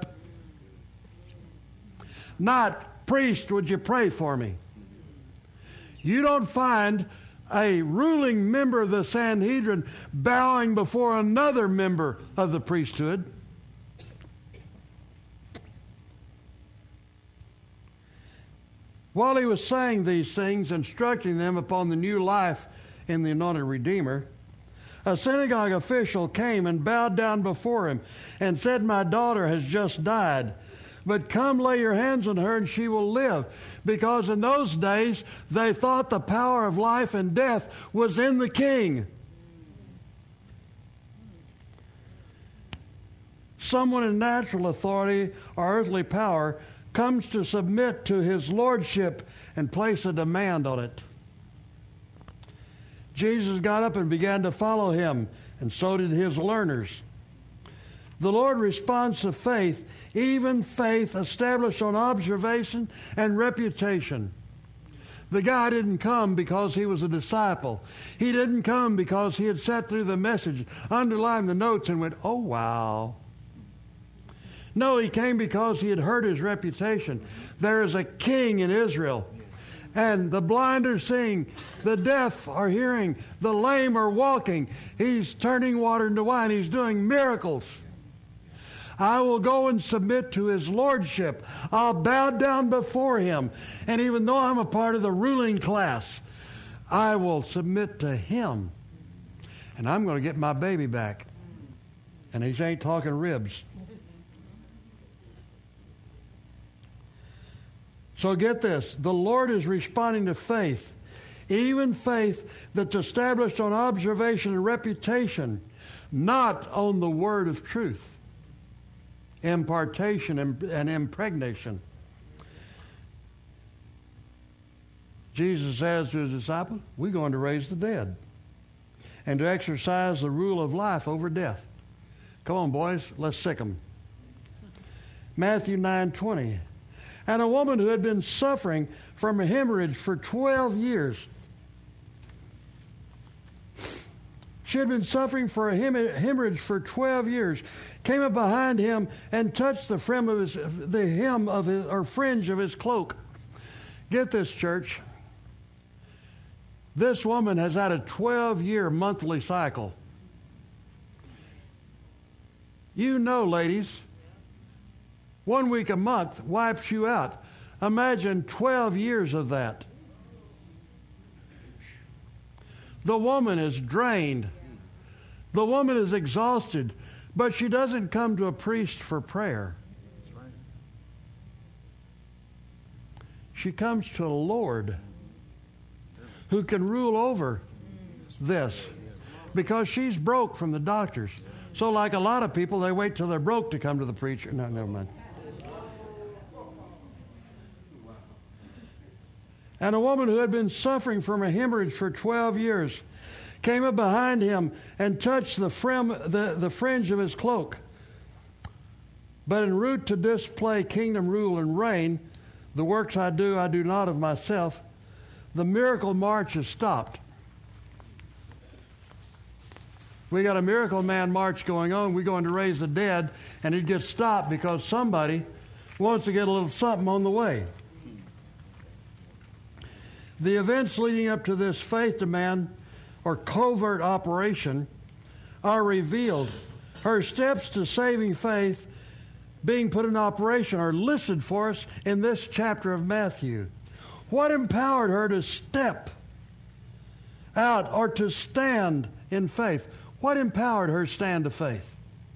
Not, "Priest, would you pray for me?" You don't find a ruling member of the Sanhedrin bowing before another member of the priesthood. While he was saying these things, instructing them upon the new life in the anointed Redeemer, a synagogue official came and bowed down before him and said, "My daughter has just died, but come lay your hands on her and she will live." Because in those days, they thought the power of life and death was in the king. Someone in natural authority or earthly power comes to submit to his lordship and place a demand on it. Jesus got up and began to follow him, and so did his learners. The Lord responds to faith, even faith established on observation and reputation. The guy didn't come because he was a disciple. He didn't come because he had sat through the message, underlined the notes, and went, "Oh, wow." No, he came because he had heard his reputation. There is a king in Israel. And the blind are seeing, the deaf are hearing, the lame are walking. He's turning water into wine. He's doing miracles. I will go and submit to his lordship. I'll bow down before him. And even though I'm a part of the ruling class, I will submit to him. And I'm going to get my baby back. And he ain't talking ribs. So get this. The Lord is responding to faith. Even faith that's established on observation and reputation, not on the word of truth. Impartation and impregnation. Jesus says to his disciples, we're going to raise the dead and to exercise the rule of life over death. Come on, boys, let's sick them. Matthew 9:20. And a woman who had been suffering from a hemorrhage for 12 years. She had been suffering for a hemorrhage for 12 years. Came up behind him and touched the fringe of his cloak. Get this, church. This woman has had a 12-year monthly cycle. You know, ladies, 1 week a month wipes you out. Imagine 12 years of that. The woman is drained. The woman is exhausted. But she doesn't come to a priest for prayer. She comes to a Lord who can rule over this. Because she's broke from the doctors. So like a lot of people, they wait till they're broke to come to the preacher. No, never mind. And a woman who had been suffering from a hemorrhage for 12 years came up behind him and touched the fringe of his cloak. But en route to display kingdom rule and reign, the works I do not of myself, the miracle march is stopped. We got a miracle man march going on. We're going to raise the dead, and it gets stopped because somebody wants to get a little something on the way. The events leading up to this faith demand or covert operation are revealed. Her steps to saving faith being put in operation are listed for us in this chapter of Matthew. What empowered her to step out or to stand in faith? What empowered her stand of faith?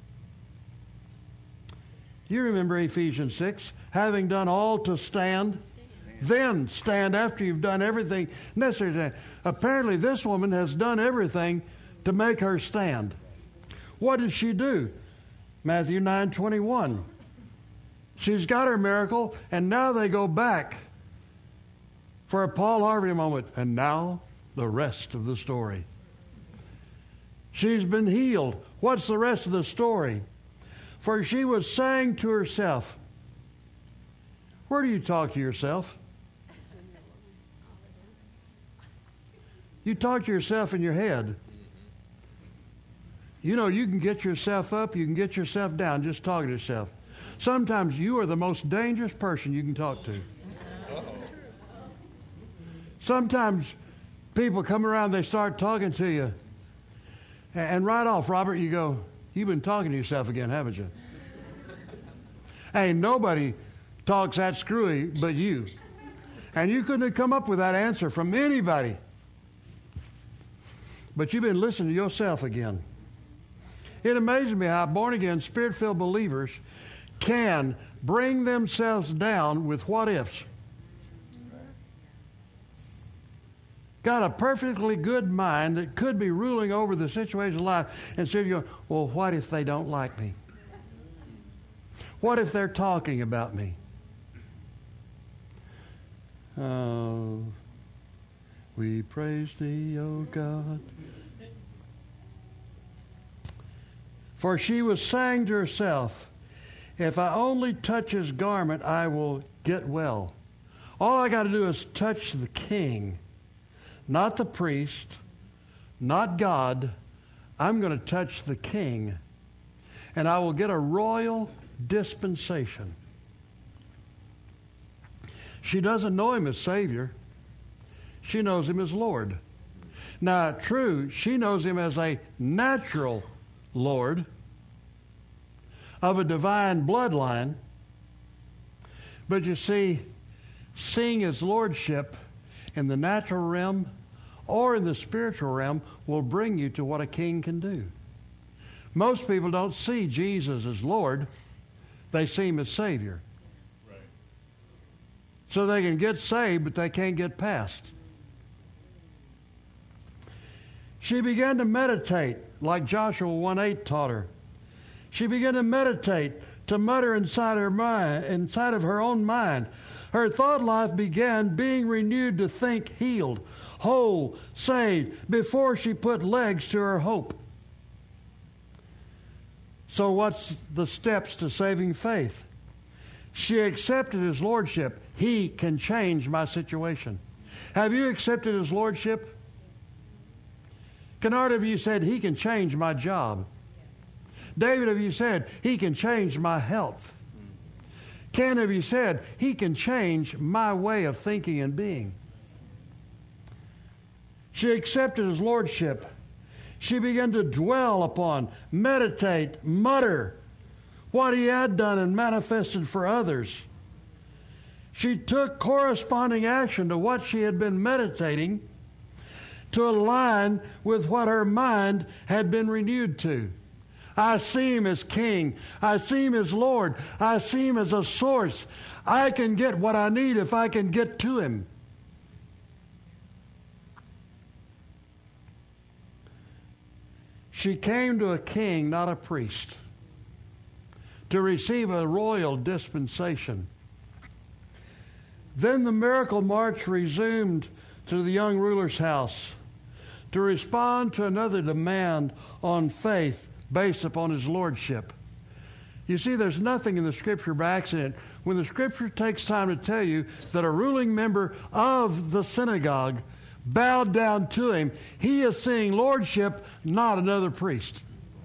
You remember Ephesians 6, having done all to stand, then stand after you've done everything necessary to stand. Apparently this woman has done everything to make her stand. What did she do? Matthew 9:21. She's got her miracle, and now they go back for a Paul Harvey moment. And now the rest of the story. She's been healed. What's the rest of the story? For she was saying to herself, where do you talk to yourself? You talk to yourself in your head. You know, you can get yourself up, you can get yourself down just talking to yourself. Sometimes you are the most dangerous person you can talk to. Sometimes people come around, they start talking to you, and right off, Robert, you go, you've been talking to yourself again, haven't you? Ain't nobody talks that screwy but you. And you couldn't have come up with that answer from anybody. But you've been listening to yourself again. It amazes me how born-again, Spirit-filled believers can bring themselves down with what-ifs. Got a perfectly good mind that could be ruling over the situation of life. And so you go, well, what if they don't like me? What if they're talking about me? Oh, we praise thee, O God. For she was saying to herself, if I only touch his garment, I will get well. All I got to do is touch the king, not the priest, not God. I'm going to touch the king, and I will get a royal dispensation. She doesn't know him as Savior. She knows him as Lord. Now, true, she knows him as a natural Lord of a divine bloodline. But you see, seeing his lordship in the natural realm or in the spiritual realm will bring you to what a king can do. Most people don't see Jesus as Lord. They see him as Savior. Right. So they can get saved, but they can't get past. She began to meditate like Joshua 1:8 taught her. She began to meditate, to mutter inside her mind, inside of her own mind. Her thought life began being renewed to think healed, whole, saved, before she put legs to her hope. So what's the steps to saving faith? She accepted his lordship. He can change my situation. Have you accepted his lordship? Kennard, have you said, he can change my job? David, have you said, he can change my health? Ken, have you said, he can change my way of thinking and being? She accepted his lordship. She began to dwell upon, meditate, mutter what he had done and manifested for others. She took corresponding action to what she had been meditating to align with what her mind had been renewed to. I see him as king. I see him as Lord. I see him as a source. I can get what I need if I can get to him. She came to a king, not a priest, to receive a royal dispensation. Then the miracle march resumed to the young ruler's house to respond to another demand on faith based upon his lordship. You see, there's nothing in the Scripture by accident. When the Scripture takes time to tell you that a ruling member of the synagogue bowed down to him, he is seeing lordship, not another priest.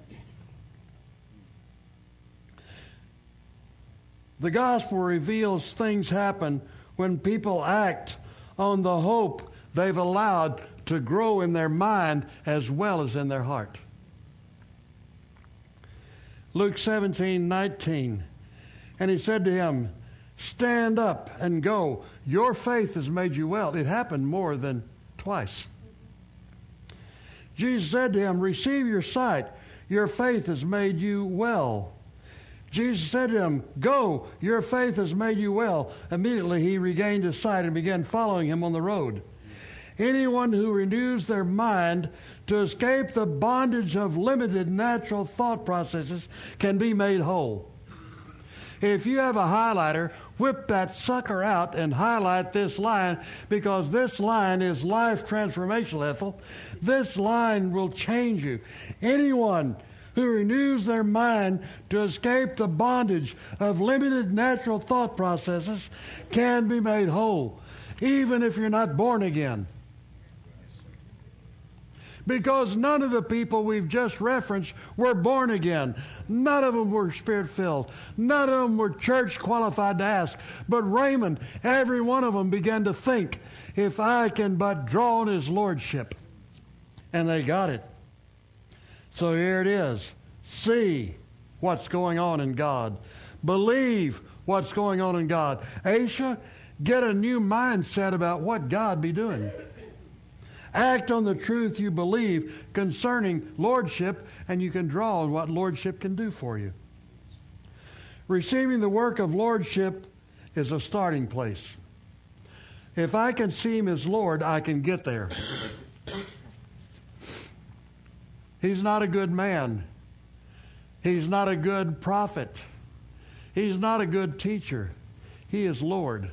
The gospel reveals things happen when people act on the hope they've allowed to grow in their mind as well as in their heart. Luke 17:19. And he said to him, stand up and go. Your faith has made you well. It happened more than twice. Jesus said to him, receive your sight. Your faith has made you well. Jesus said to him, go, your faith has made you well. Immediately he regained his sight and began following him on the road. Anyone who renews their mind to escape the bondage of limited natural thought processes can be made whole. If you have a highlighter, whip that sucker out and highlight this line, because this line is life transformational, Ethel. This line will change you. Anyone who renews their mind to escape the bondage of limited natural thought processes can be made whole, even if you're not born again. Because none of the people we've just referenced were born again. None of them were Spirit-filled. None of them were church qualified to ask. But Raymond, every one of them began to think, if I can but draw on his lordship. And they got it. So here it is. See what's going on in God. Believe what's going on in God. Aisha, get a new mindset about what God be doing. Act on the truth you believe concerning lordship, and you can draw on what lordship can do for you. Receiving the work of lordship is a starting place. If I can see him as Lord, I can get there. He's not a good man. He's not a good prophet. He's not a good teacher. He is Lord.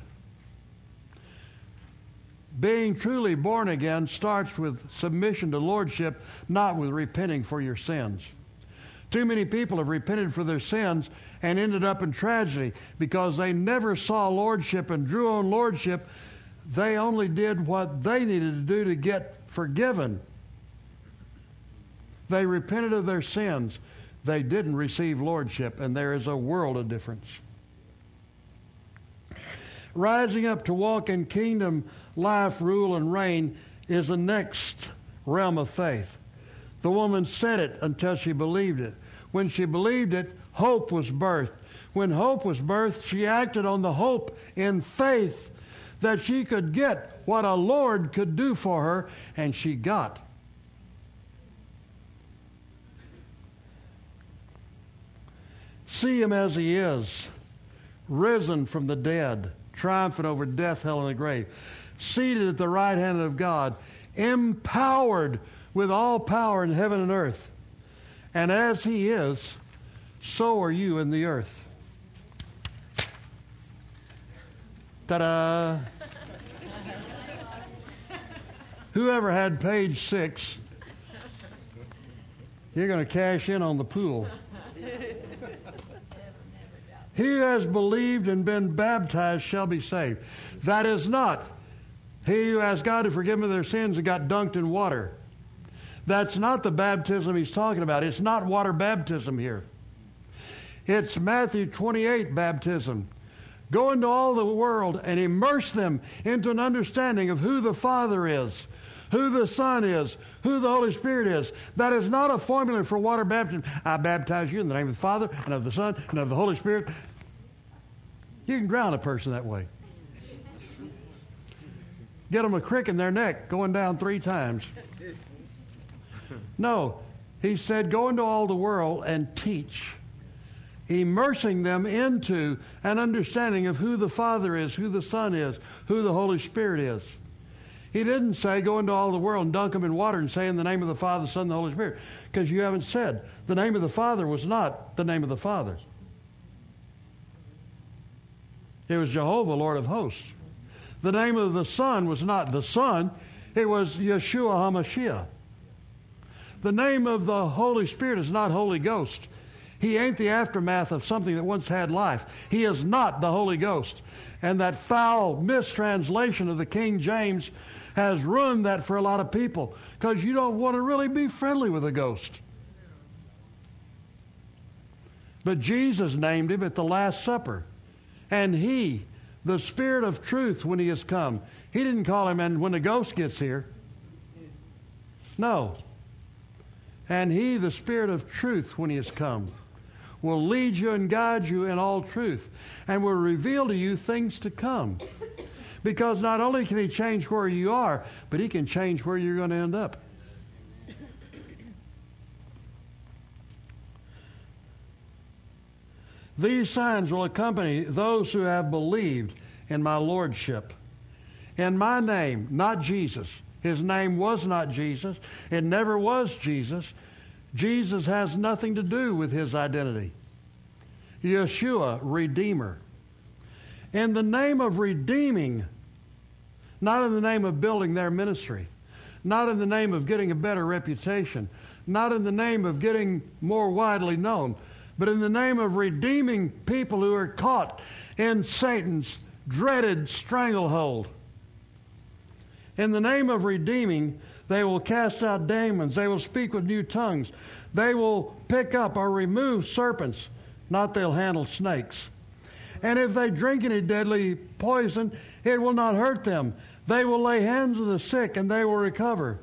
Being truly born again starts with submission to lordship, not with repenting for your sins. Too many people have repented for their sins and ended up in tragedy because they never saw lordship and drew on lordship. They only did what they needed to do to get forgiven. They repented of their sins. They didn't receive lordship, and there is a world of difference. Rising up to walk in kingdom life, rule, and reign is the next realm of faith. The woman said it until she believed it. When she believed it, hope was birthed. When hope was birthed, she acted on the hope in faith that she could get what a Lord could do for her, and she got. See him as he is, risen from the dead, triumphant over death, hell, and the grave, seated at the right hand of God, empowered with all power in heaven and earth. And as he is, so are you in the earth. Ta-da! Whoever had page 6, you're going to cash in on the pool. He who has believed and been baptized shall be saved. That is not he who asked God to forgive them their sins and got dunked in water. That's not the baptism he's talking about. It's not water baptism here. It's Matthew 28 baptism. Go into all the world and immerse them into an understanding of who the Father is, who the Son is, who the Holy Spirit is. That is not a formula for water baptism. I baptize you in the name of the Father and of the Son and of the Holy Spirit. You can drown a person that way. Get them a crick in their neck going down 3 times. No, he said, go into all the world and teach, immersing them into an understanding of who the Father is, who the Son is, who the Holy Spirit is. He didn't say go into all the world and dunk them in water and say in the name of the Father, the Son, and the Holy Spirit, because you haven't said. The name of the Father was not the name of the Father. It was Jehovah, Lord of hosts. The name of the Son was not the Son. It was Yeshua HaMashiach. The name of the Holy Spirit is not Holy Ghost. He ain't the aftermath of something that once had life. He is not the Holy Ghost. And that foul mistranslation of the King James has ruined that for a lot of people because you don't want to really be friendly with a ghost. But Jesus named him at the Last Supper. And he, the Spirit of truth, when he has come, he didn't call him, and when the ghost gets here. No. And he, the Spirit of truth, when he has come, will lead you and guide you in all truth and will reveal to you things to come. Because not only can he change where you are, but he can change where you're going to end up. These signs will accompany those who have believed in my lordship. In my name, not Jesus. His name was not Jesus. It never was Jesus. Jesus has nothing to do with his identity. Yeshua, Redeemer. In the name of redeeming, not in the name of building their ministry, not in the name of getting a better reputation, not in the name of getting more widely known, but in the name of redeeming people who are caught in Satan's dreaded stranglehold. In the name of redeeming, they will cast out demons. They will speak with new tongues. They will pick up or remove serpents. Not they'll handle snakes. And if they drink any deadly poison, it will not hurt them. They will lay hands on the sick and they will recover.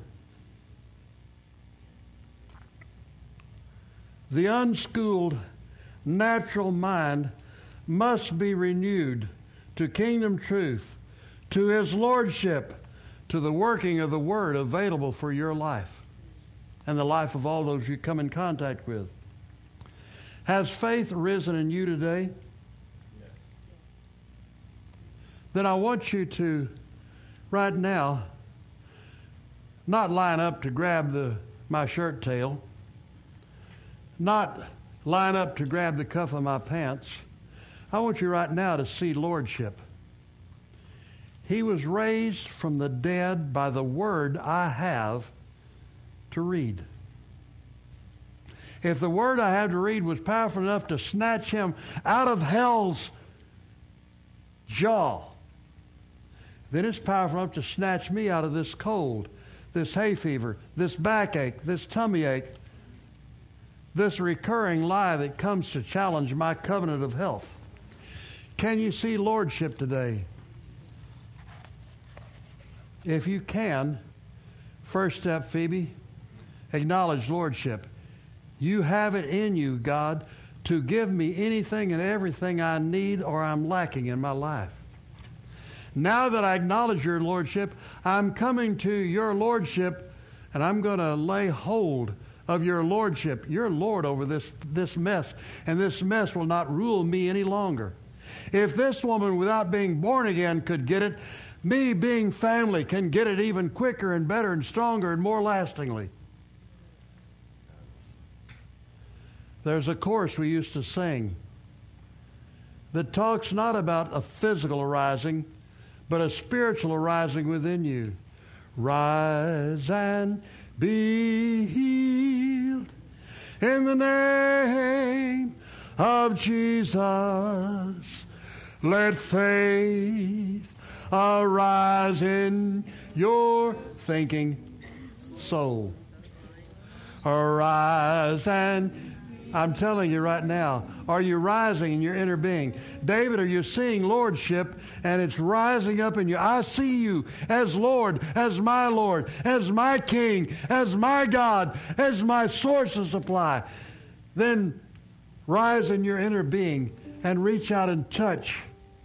The unschooled natural mind must be renewed to kingdom truth, to his lordship, to the working of the word available for your life and the life of all those you come in contact with. Has faith risen in you today? Yes. Then I want you to, right now, not line up to grab my shirt tail, not line up to grab the cuff of my pants. I want you right now to see lordship. He was raised from the dead by the word I have to read. If the word I have to read was powerful enough to snatch him out of hell's jaw, then it's powerful enough to snatch me out of this cold, this hay fever, this backache, this tummy ache, this recurring lie that comes to challenge my covenant of health. Can you see lordship today? If you can, first step, Phoebe, acknowledge lordship. You have it in you, God, to give me anything and everything I need or I'm lacking in my life. Now that I acknowledge your lordship, I'm coming to your lordship, and I'm going to lay hold of your lordship. You're Lord over this mess, and this mess will not rule me any longer. If this woman, without being born again, could get it, me being family can get it even quicker and better and stronger and more lastingly. There's a chorus we used to sing that talks not about a physical arising, but a spiritual arising within you. Rise and be healed in the name of Jesus. Let faith arise in your thinking soul. Arise and I'm telling you right now, are you rising in your inner being? David, are you seeing lordship and it's rising up in you? I see you as Lord, as my King, as my God, as my source of supply. Then rise in your inner being and reach out and touch.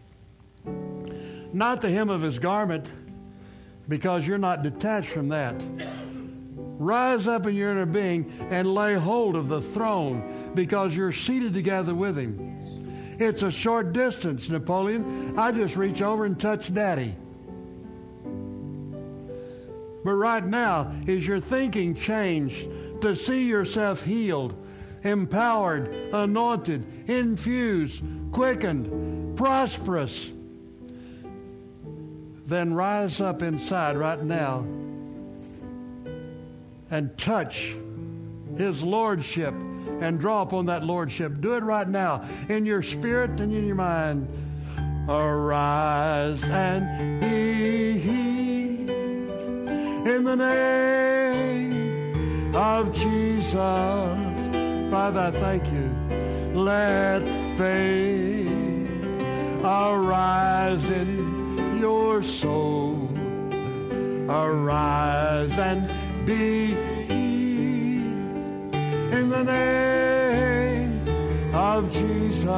Not the hem of his garment, because you're not detached from that. Rise up in your inner being and lay hold of the throne, because you're seated together with him. It's a short distance, Napoleon. I just reach over and touch Daddy. But right now, is your thinking changed to see yourself healed, empowered, anointed, infused, quickened, prosperous? Then rise up inside right now and touch his lordship and draw upon that lordship. Do it right now in your spirit and in your mind. Arise and be healed in the name of Jesus. Father, I thank you. Let faith arise in your soul. Arise and be healed in the name of Jesus.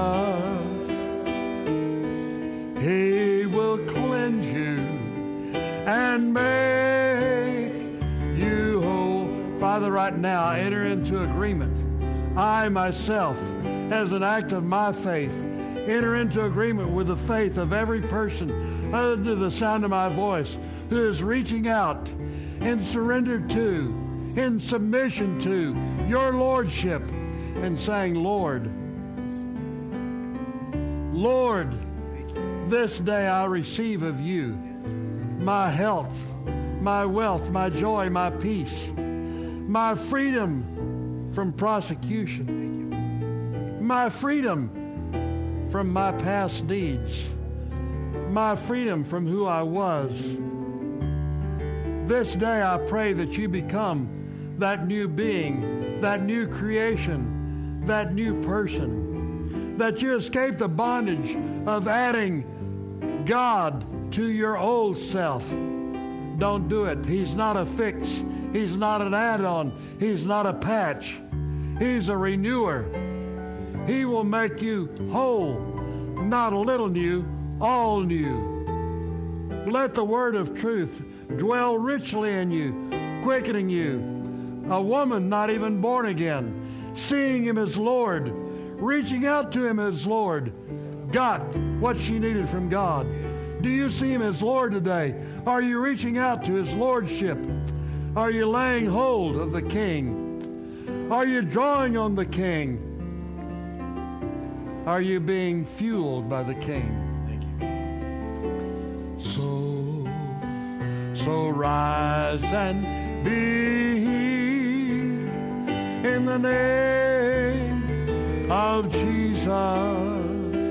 He will cleanse you and make you whole. Father, right now, I enter into agreement. I myself, as an act of my faith, enter into agreement with the faith of every person under the sound of my voice who is reaching out in surrender to, in submission to your lordship, and saying, Lord, Lord, this day I receive of you my health, my wealth, my joy, my peace, my freedom from prosecution, my freedom from my past deeds, my freedom from who I was. This day I pray that you become that new being, that new creation, that new person, that you escape the bondage of adding God to your old self. Don't do it. He's not a fix. He's not an add-on. He's not a patch. He's a renewer. He will make you whole, not a little new, all new. Let the word of truth dwell richly in you, quickening you. A woman not even born again, seeing him as Lord, reaching out to him as Lord, got what she needed from God. Do you see him as Lord today? Are you reaching out to his lordship? Are you laying hold of the King? Are you drawing on the King? Are you being fueled by the King? So rise and be healed in the name of Jesus.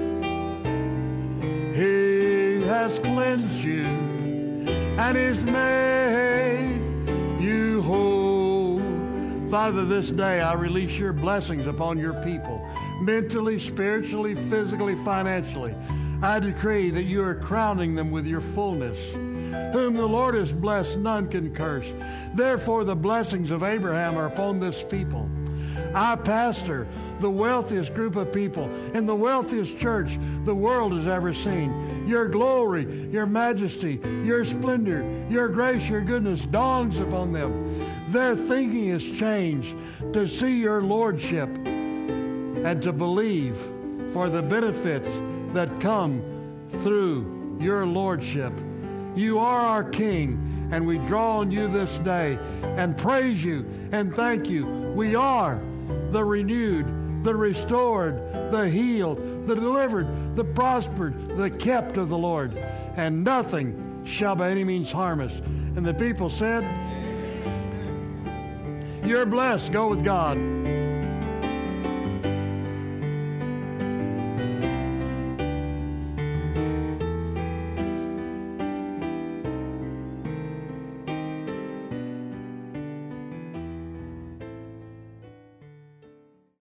He has cleansed you and is made you whole. Father, this day I release your blessings upon your people, mentally, spiritually, physically, financially. I decree that you are crowning them with your fullness. Whom the Lord has blessed, none can curse. Therefore, the blessings of Abraham are upon this people. I pastor the wealthiest group of people in the wealthiest church the world has ever seen. Your glory, your majesty, your splendor, your grace, your goodness dawns upon them. Their thinking is changed to see your lordship and to believe for the benefits that come through your lordship. You are our King, and we draw on you this day and praise you and thank you. We are the renewed, the restored, the healed, the delivered, the prospered, the kept of the Lord, and nothing shall by any means harm us. And the people said, you're blessed. Go with God.